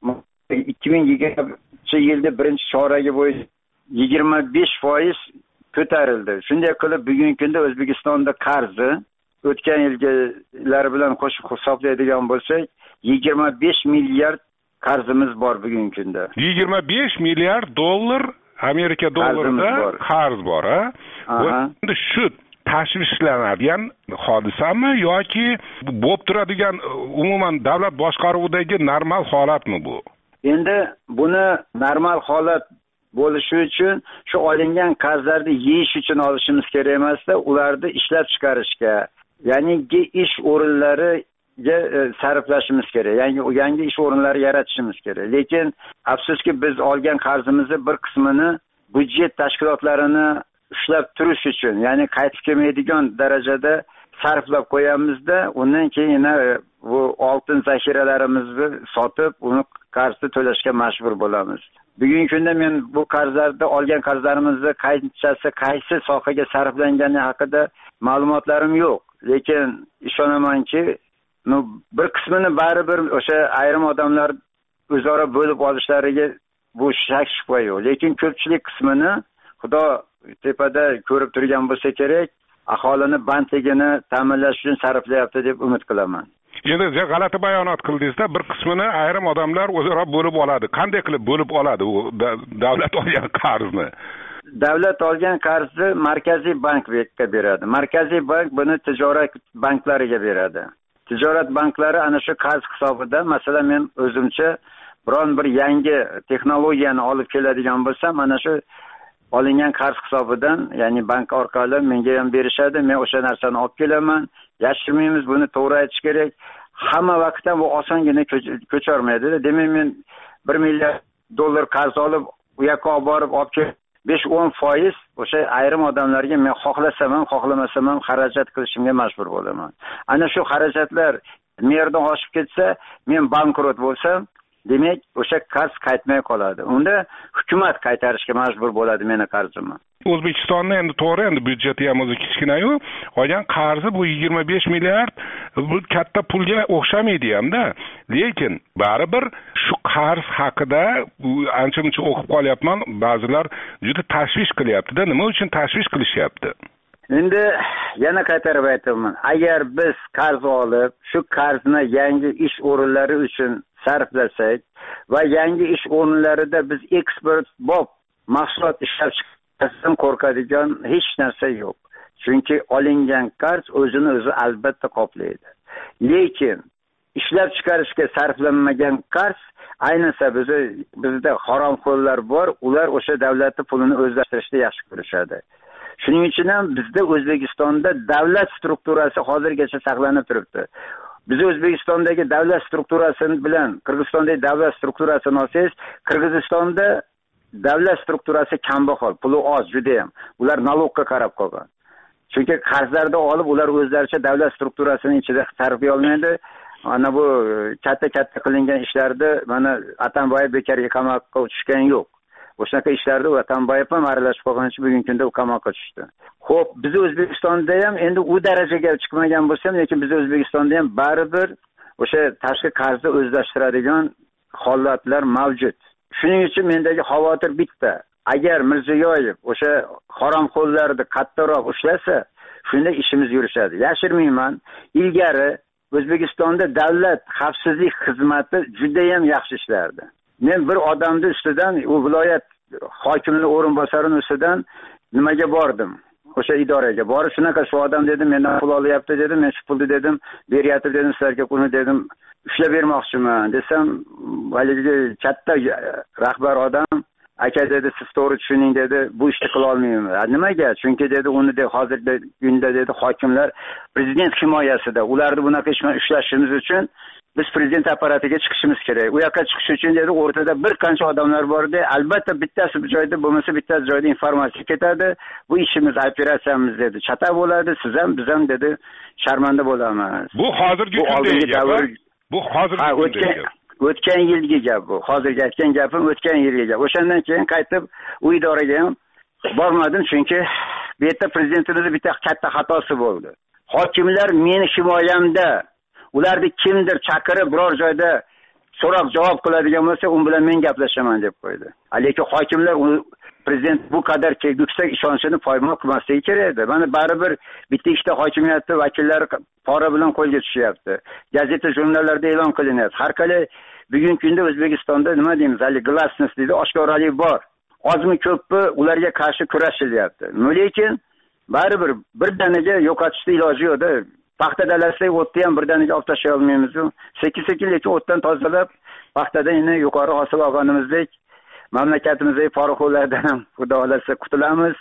ikki ming yigirmanchi yilda birinchi choragi bo'yicha yigirma besh foiz ko'tarildi. Shunday qilib bugungi kunda O'zbekistonda qarzi o'tgan yilgilar bilan qo'shib hisoblaydigan bo'lsak, yigirma besh milliard qarzimiz bor bugungi kunda. yigirma besh milliard dollar Amerika dollarida qarz bor, ha? Endi shu tashvishlanadigan hodisami yoki bo'lib turadigan umuman davlat boshqaruvidagi normal holatmi bu? Endi buni normal holat bo'lishi uchun shu olingan qarzlarni yeyish uchun olishimiz kerak emasda, ularni ishlab chiqarishga, ya'ni ish o'rinlariga sarflashimiz kerak. Yangi yangi ish o'rinlari yaratishimiz kerak. Lekin afsuski biz olgan qarzimizning bir qismini budjet tashkilotlarini ushlab turish uchun, ya'ni qaytib kelmaydigan darajada sarflab qo'yamizda, undan keyin yana bu oltin zaxiralarimizni sotib, uni qarzni to'lashga majbur bo'lamiz. Bugungi kunda men bu qarzlarda olgan qarzlarimizni qanchasi qaysi sohaga sarflangani haqida ma'lumotlarim yo'q, lekin ishonamanki, no bir qismini baribir o'sha ayrim odamlar o'zaro bo'lib olishlariga bu shak shubha yo'q, lekin ko'pchilik qismini Xudo tepada ko'rib turgan bo'lsa kerak, aholini bandligini ta'minlash uchun sarflayapti deb umid qilaman. Endi siz g'alati bayonot qildingizda, bir qismini ayrim odamlar o'zaro bo'lib oladi. Qanday qilib bo'lib oladi u davlat olgan qarzni? Davlat olgan qarzni Markaziy bankga beradi. Markaziy bank buni tijorat banklariga beradi. Tijorat banklari ana shu qarz hisobidan, masalan, men o'zimcha biron bir yangi texnologiyani olib keladigan bo'lsam, mana shu olingan qarz hisobidan, ya'ni bank orqali menga ham berishadi. Men o'sha narsani olib kelaman. Yashirmaymiz, buni to'g'ri aytish kerak. Hamma vaqtda bu osongina ko'charmaydi. Demak, men bir milliard dollar qarz olib, u yoqqa olib borib, olib kelib besh o'n foiz o'sha ayrim odamlarga men xohlasam ham, xohlamasam ham xarajat qilishimga majbur bo'laman. Ana shu xarajatlar me'yordan oshib ketsa, men bankrot bo'lsam, demak, o'sha qarz qaytmay qoladi. Unda hukumat qaytarishga majbur bo'ladi meni qarzimni. O'zbekistonning endi to'g'ri, endi byudjeti ham o'zi kichkina-yu, olgan qarzi bu yigirma besh milliard, bu katta pulga o'xshamaydi hamda. Lekin baribir shu qarz haqida ancha-muncha o'qib qolyapman, ba'zilar juda tashvish qilyapti-da. Nima uchun tashvish qilishyapti? Endi yana qaytarib aytaman, agar biz qarz olib, shu qarzni yangi ish o'rinlari uchun sarflasak va yangi ish o'rinlarida biz eksport bob mahsulot ishlab chiqarishdan qo'rqadigan hech narsa yo'q. Chunki olingan qarz o'zini o'zi albatta qoplaydi. Lekin ishlab chiqarishga sarflanmagan qarz, ayniqsa bizda bizda haromxo'rlar bor, ular o'sha davlatning pulini o'zlashtirishni yaxshi ko'rishadi. Shuning uchun ham bizda O'zbekistonda davlat strukturasi hozirgacha saqlanib turibdi. Biz O'zbekistondagi davlat strukturasi bilan Qirg'izistondagi davlat strukturasini olsangiz, Qirg'izistonda davlat strukturasi kambag'al, puli oz juda ham. Ular налогga qarab qolgan. Chunki qarzlarda olib, ular o'zlaricha davlat strukturasining ichida sarflay olmaydi. Ana bu katta-katta qilingan ishlarda mana Atambayev bekarga qamoqqa tushgan yo'q. O'shanaqa ishlarda Atambayev ham aralashib qolgan uchun bugungi kunda u qamoqqa tushdi. Xo'p, biz O'zbekistonda ham endi u darajaga chiqmagan bo'lsam, lekin biz O'zbekistonda ham baribir o'sha tashqi qarzni o'zlashtiradigan holatlar mavjud. Shuning uchun mendagi xavotir bitta. Agar Mirziyoyev o'sha haromxo'rlarni qattiqroq ushlasa, shunda ishimiz yurishadi. Yashirmayman, ilgari O'zbekistonda davlat xavfsizlik xizmati juda ham yaxshi ishlardi. Men bir odamni ustidan, u viloyat hokimining o'rinbosarining ustidan nimaga bordim? O'sha idoraga borib, shunaqa shu odam dedim, mendan pul olyapti dedim, men shu pulni dedim, beryapti dedim, sizlarga uni dedim, ushlab bermoqchiman desam, haligi katta rahbar odam, aka dedi, siz to'g'ri tushuning dedi, bu ishni qila olmayman. Nimaga? Chunki dedi, uni de hozirgi kunda dedi, hokimlar prezident himoyasida, ularni bunaqa ishni ushlashimiz uchun biz prezident apparatiga chiqishimiz kerak. U yoqqa chiqish uchun dedi, o'rtada bir qancha odamlar borda, albatta bittasi bir joyda bo'lmasa, bittasi joyda informatsiya ketadi. Bu ishimiz, operatsiyamiz dedi, chata bo'ladi, siz ham, biz ham dedi, sharmanda bo'lamiz. Bu hozirgi kundagi gap. Bu hozirgi kundagi gap. O'tgan yilgi gap bu. Hozirgi aytgan gapim o'tgan yilgi gap. O'shandan keyin qaytib u idoraga ham bormadim, chunki bu yerda prezidentimizning bitta katta xatosi bo'ldi. Hokimlar meni himoyamda, ularni kimdir chaqirib biror joyda so'roq javob qiladigan bo'lsa, u bilan men gaplashaman deb qo'ydi. Lekin hokimlar prezident bu qadar yuksak ishonchini poymol qilmasligi kerak edi. Mana baribir bitta ikkita hokimiyatni vakillari pora bilan qo'lga tushyapti. Gazeta, jurnallarda e'lon qilinyapti. Har qalay bugungi kunda O'zbekistonda nima deymiz, hali glassness deydi, oshkoralik bor. Ozmi ko'pmi ularga qarshi kurashilyapti. Lekin baribir birdaniga yo'qotishning iloji yo'q-da. Paxta dalasidagi o'tni ham birdaniga olib tashlay olmaymiz. Sekin-sekin lekin o'tdan tozalab, paxtadan yana yuqori hosil olganimizdek mamlakatimizdagi poraxo'rlardan ham xudo xolasa qutulamiz.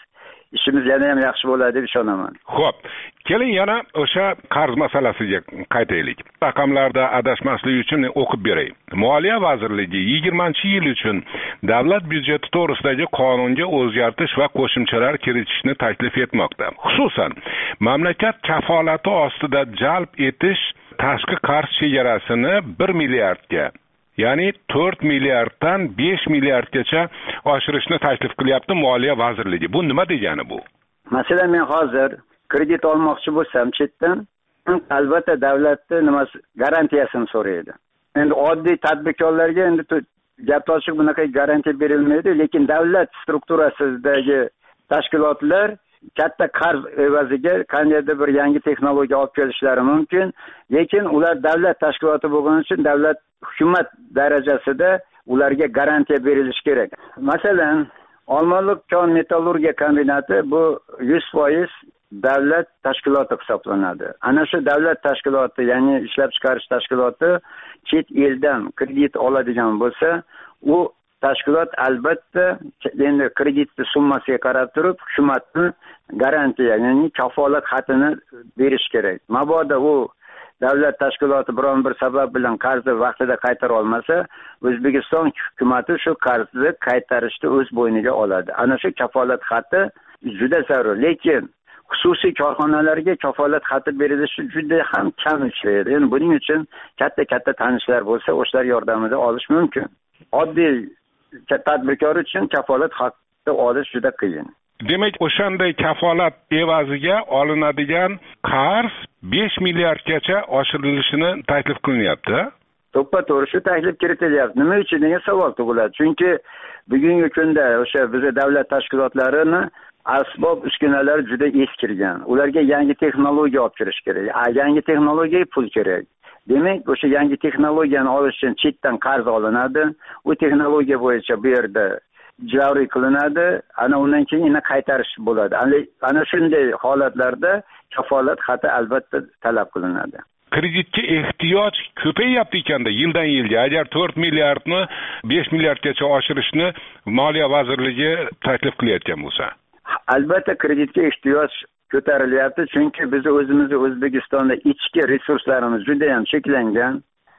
ishimiz yana ham yaxshi bo'ladi deb ishonaman. Xo'p, keling yana o'sha qarz masalasiga qaytaylik. Raqamlarda adashmaslik uchun o'qib beray. Moliya vazirligi yigirmanchi yil uchun davlat byudjeti to'g'risidagi qonunga o'zgartish va qo'shimchalar kiritishni taklif etmoqda. Xususan, mamlakat kafolati ostida jalb etish tashqi qarz chegarasini bir milliardga, ya'ni to'rt milliarddan besh milliardgacha oshirishni taklif qilyapti Moliya vazirligi. Bu nima degani bu? Masalan, men hozir kredit olmoqchi bo'lsam chetdan, albatta davlatning nimasi garantiyasini so'raydi. Endi oddiy tadbirkorlarga endi gap ochiq bunaqa garantiya berilmaydi, lekin davlat strukturasidagi tashkilotlar katta qarz evaziga qandaydir bir yangi texnologiya olib kelishlari mumkin, lekin ular davlat tashkiloti bo'lgani uchun davlat hukumat darajasida ularga garantiya berilishi kerak. Masalan, Olmaliq kon metallurgiya kombinati bu yuz foiz davlat tashkiloti hisoblanadi. Ana shu davlat tashkiloti, ya'ni ishlab chiqarish tashkiloti chet eldan kredit oladigan bo'lsa, u tashkilot albatta endi kreditni summasiga qarab turib hukumatning garantiya, ya'ni kafolat xatini berish kerak. Mabodo u davlat tashkiloti biron bir sabab bilan qarzni vaqtida qaytara olmasa, O'zbekiston hukumatı shu qarzni qaytarishni o'z bo'yniga oladi. Ana shu kafolat xati juda zarur, lekin xususiy korxonalarga kafolat xati berilishi juda ham kam ishlaydi. Endi buning uchun katta-katta tanishlar bo'lsa, o'shalar yordamida olish mumkin. Oddiy tadbirkor uchun kafolat xati olish juda qiyin. Demak, o'shanday kafolat evaziga olinadigan qarz besh milliardgacha oshirilishini taklif qilinyapti. To'ppa-to'g'ri shu taklif kiritilyapti. Nima uchun degan savol tug'iladi. Chunki bugungi kunda o'sha bizning davlat tashkilotlarini asbob uskunalar juda eskirgan. Ularga yangi texnologiya olib kirish kerak. A yangi texnologiyaga pul kerak. Demak, o'sha yangi texnologiyani olish uchun chetdan qarz olinadi. U texnologiya bo'yicha bu yerda joriy qilinadi. Ana undan keyin yana qaytarish bo'ladi. Ana shunday holatlarda kafolat xati albatta talab qilinadi. Kreditga ehtiyoj ko'payyapti ekanda yildan yilga. Agar to'rt milliardni besh milliardgacha oshirishni Moliya vazirligi taklif qilayotgan bo'lsa, albatta kreditga ehtiyoj ko'tarilyapti, chunki biz o'zimizni O'zbekistonda ichki resurslarimiz juda ham cheklangan.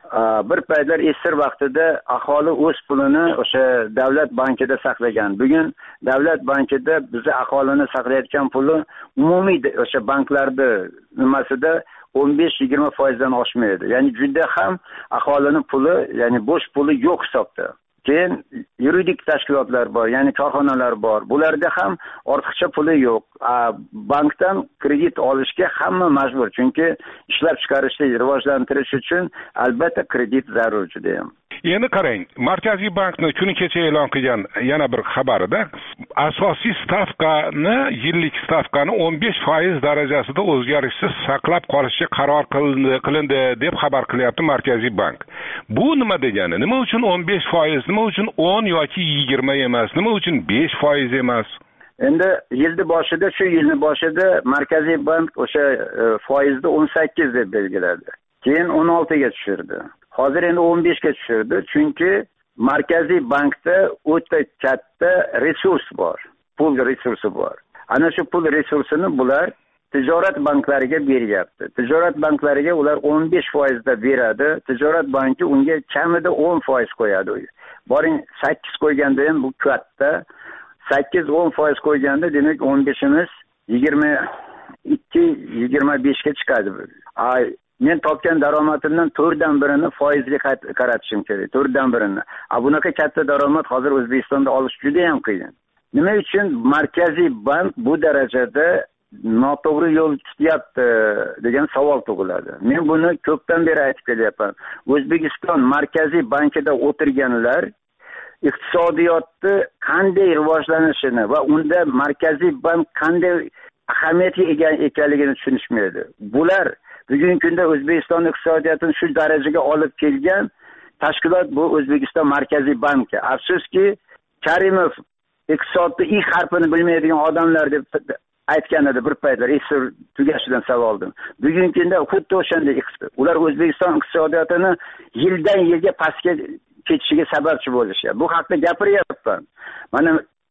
Bir paytlar esir vaqtida aholi o'z pulini o'sha davlat bankida saqlagan. Bugun davlat bankida bizi aholini saqlayotgan puli umumiy o'sha banklarda nimasida o'n besh yigirma foizdan oshmaydi. Ya'ni juda ham aholini puli, ya'ni bo'sh puli yo'q hisobda. Keyin yuridik tashkilotlar bor, ya'ni korxonalar bor. Bularda ham ortiqcha puli yo'q. Bankdan kredit olishga hamma majbur, chunki ishlab chiqarishni rivojlantirish uchun albatta kredit zarur juda ham. Endi qarang, Markaziy bankning kuni kecha e'lon qilgan yana bir xabarida asosiy stavkani, yillik stavkani o'n besh foiz darajasida o'zgarishsiz saqlab qolishga qaror qilindi, qilindi deb xabar qilyapti Markaziy bank. Bu nima degani? Nima uchun o'n besh foiz, nima uchun o'n yoki yigirma emas, nima uchun besh foiz emas? Endi yilni boshida, shu yilni boshida Markaziy bank o'sha foizni o'n sakkiz deb belgiladi. Keyin o'n oltiga tushirdi. Hozir endi o'n beshga tushirdi, chunki Markaziy bankda o'ta katta resurs bor, pul resursi bor. Ana shu pul resursini bular tijorat banklariga beryapti. Tijorat banklariga ular o'n besh foizda beradi. Tijorat banki unga kamida o'n foiz qo'yadi. Boring sakkiz qo'yganda ham bu katta. sakkiz o'n foiz qo'yganda demak o'n beshimiz yigirma ikki yigirma beshga chiqadi. Ay, men topgan daromadimdan to'rtdan birini foizga qaratishim kerak. to'rtdan birini. A bunaqa katta daromad hozir O'zbekistonda olish juda ham qiyin. Nima uchun Markaziy bank bu darajada noto'g'ri yo'l tutyapti degan savol tug'iladi. Men buni ko'pdan beri aytib kelyapman. O'zbekiston Markaziy bankida o'tirganlar iqtisodiyotni qanday rivojlanishini va unda Markaziy bank qanday ahamiyatga ega ekanligini tushunishmaydi. Bular bugungi kunda O'zbekiston iqtisodiyotini shu darajaga olib kelgan tashkilot bu O'zbekiston Markaziy banki. Afsuski, Karimov iqtisodni i harfini bilmaydigan odamlar deb aytgan edi bir paytlar, esir tugashidan savoldim. Bugungi kunda xuddi o'shanday ular O'zbekiston iqtisodiyotini yildan yilga pastga ketishiga sababchi bo'lishyapti. Bu haqda gapiryapman. Mana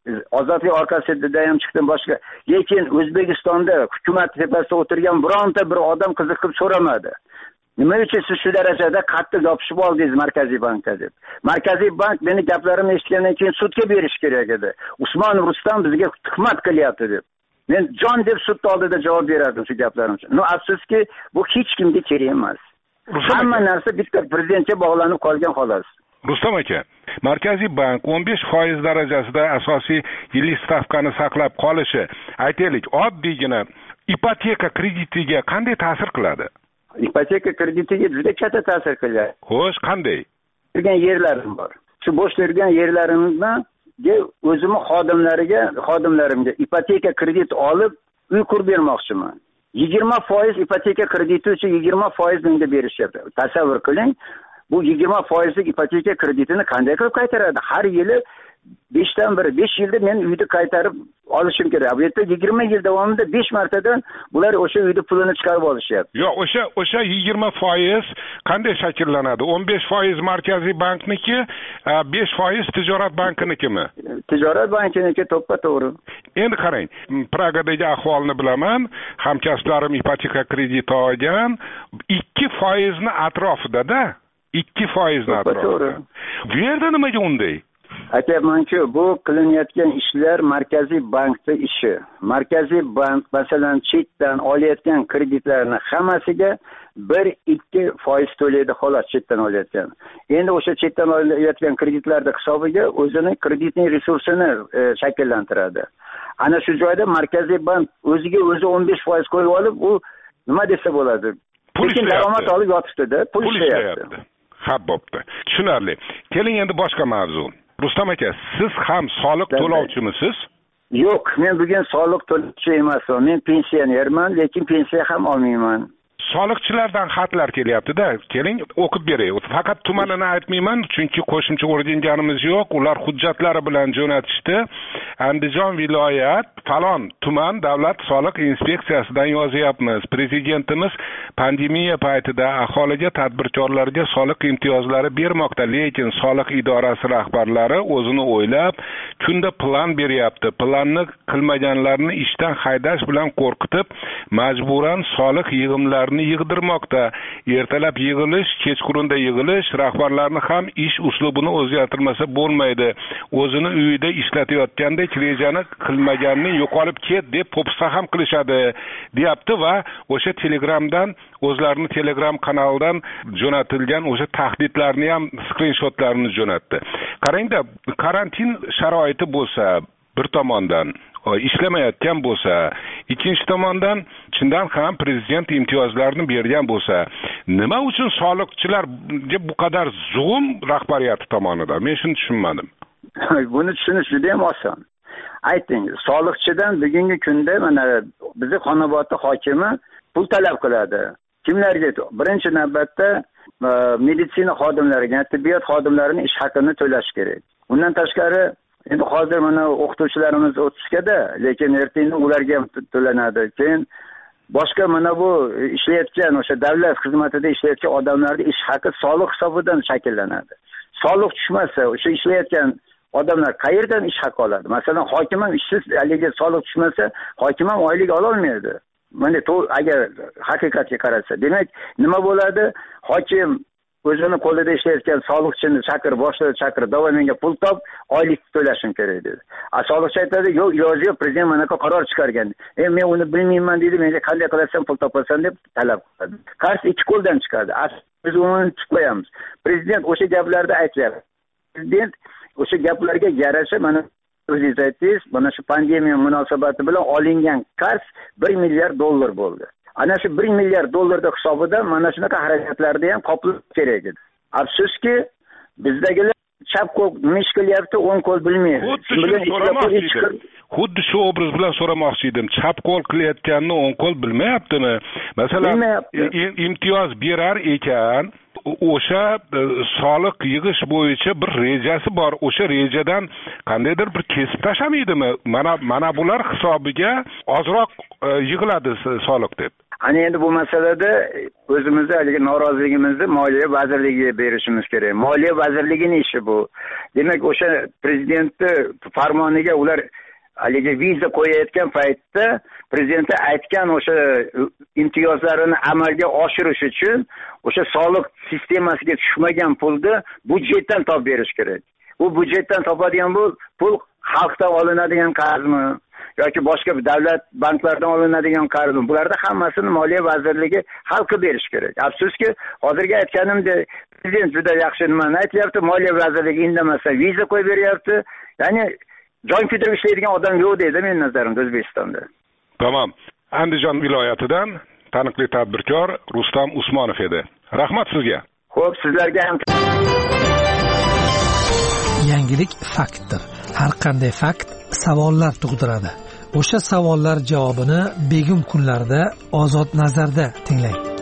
ozodlik orqasida ham chiqdim boshqa. Lekin O'zbekistonda hukumat tepasida o'tirgan bironta bir odam qiziqib so'ramadi. Nima uchun siz shu darajada qattiq yopishib oldingiz Markaziy bankka deb. Markaziy bank meni gaplarimni eshitgandan keyin sudga berish kerak edi. Usmonov Rustam bizga tuhmat qilyapti deb. Men jon deb sud oldida javob berardim shu gaplarim uchun. No, afsuski bu hech kimga kerak emas. Hamma narsa bitta prezidentga bog'lanib qolgan xolos. Rustam aka, Markaziy bank o'n besh foiz darajasida asosiy yillik stavkani saqlab qolishi, aytaylik, oddiygina ipoteka kreditiga qanday ta'sir qiladi? Ipoteka kreditiga juda katta ta'sir qiladi. Xo'sh, qanday? Turgan yerlarim bor. Shu bo'sh turgan yerlarimdan o'zimni xodimlariga, xodimlarimga ipoteka kredit olib uy qurib bermoqchiman. yigirma foiz ipoteka krediti uchun yigirma foiz menga berishyapti. Tasavvur qiling, bu yigirma foizlik ipoteka kreditini qanday qilib qaytaradi? Har yili besh dan bir, besh yilda men uyni qaytarib olishim kerak. Bu yerda yigirma yil davomida besh martadan bular o'sha uyni pulini chiqarib olishyapti. Yo'q, o'sha o'sha yigirma foiz qanday shakllanadi? o'n besh foiz Markaziy bankniki, besh foiz tijorat bankinikimi? Tijorat bankiniki to'ppa-to'g'ri. Endi qarang, Pragadagi ahvolni bilaman, hamkasblarim ipoteka krediti olgan, ikki foizni atrofida-da, ikki foizni atrofida. Bu yerda nimaga unday? Aytyapman-ku, bu qilinayotgan ishlar Markaziy bankda ishi. Markaziy bank masalan chetdan olayotgan kreditlarni hammasiga bir ikki foiz to'laydi xolos chetdan olayotgan. Endi o'sha chetdan olayotgan kreditlarning hisobiga o'zining kreditning resursini e, shakllantiradi. Ana shu joyda Markaziy bank o'ziga o'zi o'n besh foiz qo'yib olib, u nima desa bo'ladi? Lekin daromad olib yotibdi-da, pul ishlayapti. Ha, bo'pti. Tushunarli. Keling endi boshqa mavzu. Rustam aka, siz ham soliq to'lovchimisiz? Yo'q, men bugun soliq to'lovchi emasman. Men pensionerman, lekin pensiya ham olmayman. Soliqchilardan xatlar kelyapti-da, keling o'qib beray. Faqat tumanini aytmayman, chunki qo'shimcha o'rganganimiz yo'q. Ular hujjatlari bilan jo'natishdi. Andijon viloyat falon tuman davlat soliq inspeksiyasidan yozyapmiz. Prezidentimiz pandemiya paytida aholiga, tadbirkorlarga soliq imtiyozlari bermoqda, lekin soliq idorasi rahbarlari o'zini o'ylab, kunda plan beryapti. Planni qilmaganlarni ishdan haydash bilan qo'rqitib, majburan soliq yig'imlarini yig'dirmoqda. Ertalab yig'ilish, kechqurunda yig'ilish, rahbarlarni ham ish uslubini o'zgartirmasa bo'lmaydi. O'zini uyida ishlatayotganda rejani qilmaganni yo'qolib ket deb po'pisa ham qilishadi, deyapti va o'sha Telegramdan, o'zlarining Telegram kanalidan jo'natilgan o'sha tahdidlarni ham skrinshotlarini jo'natdi. Qarangda, karantin sharoiti bo'lsa, bir tomondan ishlamayotgan bo'lsa, ikkinchi tomondan chindan ham prezident imtiyozlarini bergan bo'lsa, nima uchun soliqchilarga bu qadar zulm rahbariyati tomonidan? Men shuni tushunmadim. Buni tushunish juda ham oson. Ayting, soliqchidan bugungi kunda mana bizning Xonobodning hokimi pul talab qiladi. Kimlarga? Birinchi navbatda meditsina xodimlariga, tibbiyot xodimlarining ish haqini to'lash kerak. Undan tashqari endi hozir mana o'qituvchilarimiz o'tishgada, lekin ertaga ularga ham to'lanadi. Keyin boshqa mana bu ishlayotgan o'sha davlat xizmatida ishlayotgan odamlarning ish haqi soliq hisobidan shakllanadi. Soliq tushmasa, o'sha ishlayotgan odamlar qayerdan ish haqi oladi? Masalan, hokim ham ishsiz, haligi soliq tushmasa, hokim ham oylik ola olmaydi. Mana agar haqiqatga qarasa, demak, nima bo'ladi? Hokim o'zini qo'lida ishlayotgan soliqchini chaqir, boshlig'i chaqir, davay menga pul top, oylik to'lashim kerak dedi. A soliqchi aytadi, yo'q, iloji yo'q, prezident mana bu qaror chiqargan. E men uni bilmayman dedi, menga qanday qilasan pul topasan deb talab qiladi. Qarz ikki qo'ldan chiqadi. Biz uni chiqmayamiz. Prezident o'sha gaplarda aytyapti. Prezident o'sha gaplarga yarasha mana o'zingiz aytdingiz, mana shu pandemiya munosabati bilan olingan qarz bir milliard dollar bo'ldi. Ana shu bir milliard dollarning hisobidan mana shunaqa harakatlarni ham qoplash kerak edi. Afsuski, bizdagilar chap qo'l nima ish qilyapti, o'ng qo'l bilmaydi. Xuddi shu obraz bilan so'ramoqchi edim. Chap qo'l qilayotganini o'ng qo'l bilmayaptimi? Masalan, imtiyoz berar ekan, o'sha soliq yig'ish bo'yicha bir rejasi bor. O'sha rejadan qandaydir bir kesib tashlamaydimi? Mana mana bular hisobiga ozroq yig'iladi soliq deb. ana endi bu masalada o'zimizni haligi noroziligimizni moliya vazirligiga berishimiz kerak. Moliya vazirligining ishi bu. Demak, o'sha prezidentni farmoniga ular haligi viza qo'yayotgan paytda prezident aytgan o'sha imtiyozlarini amalga oshirish uchun o'sha soliq sistemasiga tushmagan pulni budjetdan topib berish kerak. Bu budjetdan topadigan bu pul xalqdan olinadigan qarzmi yoki boshqa davlat banklaridan olinadigan qarzmi? Bularda hammasini Moliya vazirligi hal qilib berish kerak. Afsuski, hozirgi aytganimdek, prezident juda yaxshi nimani aytyapti, Moliya vazirligi indamasdan viza qo'yib beryapti. Ya'ni jon kuydirib ishlaydigan odam yo'q deydi men nazarimda O'zbekistonda. Tamam. Andijon viloyatidan taniqli tadbirkor Rustam Usmonov edi. Rahmat sizga. Xo'p, sizlarga ham. Yangilik faktdir. Har qanday fakt savollar tug'diradi. O'sha savollar javobini Begim kunlarida Ozod nazarda tinglang.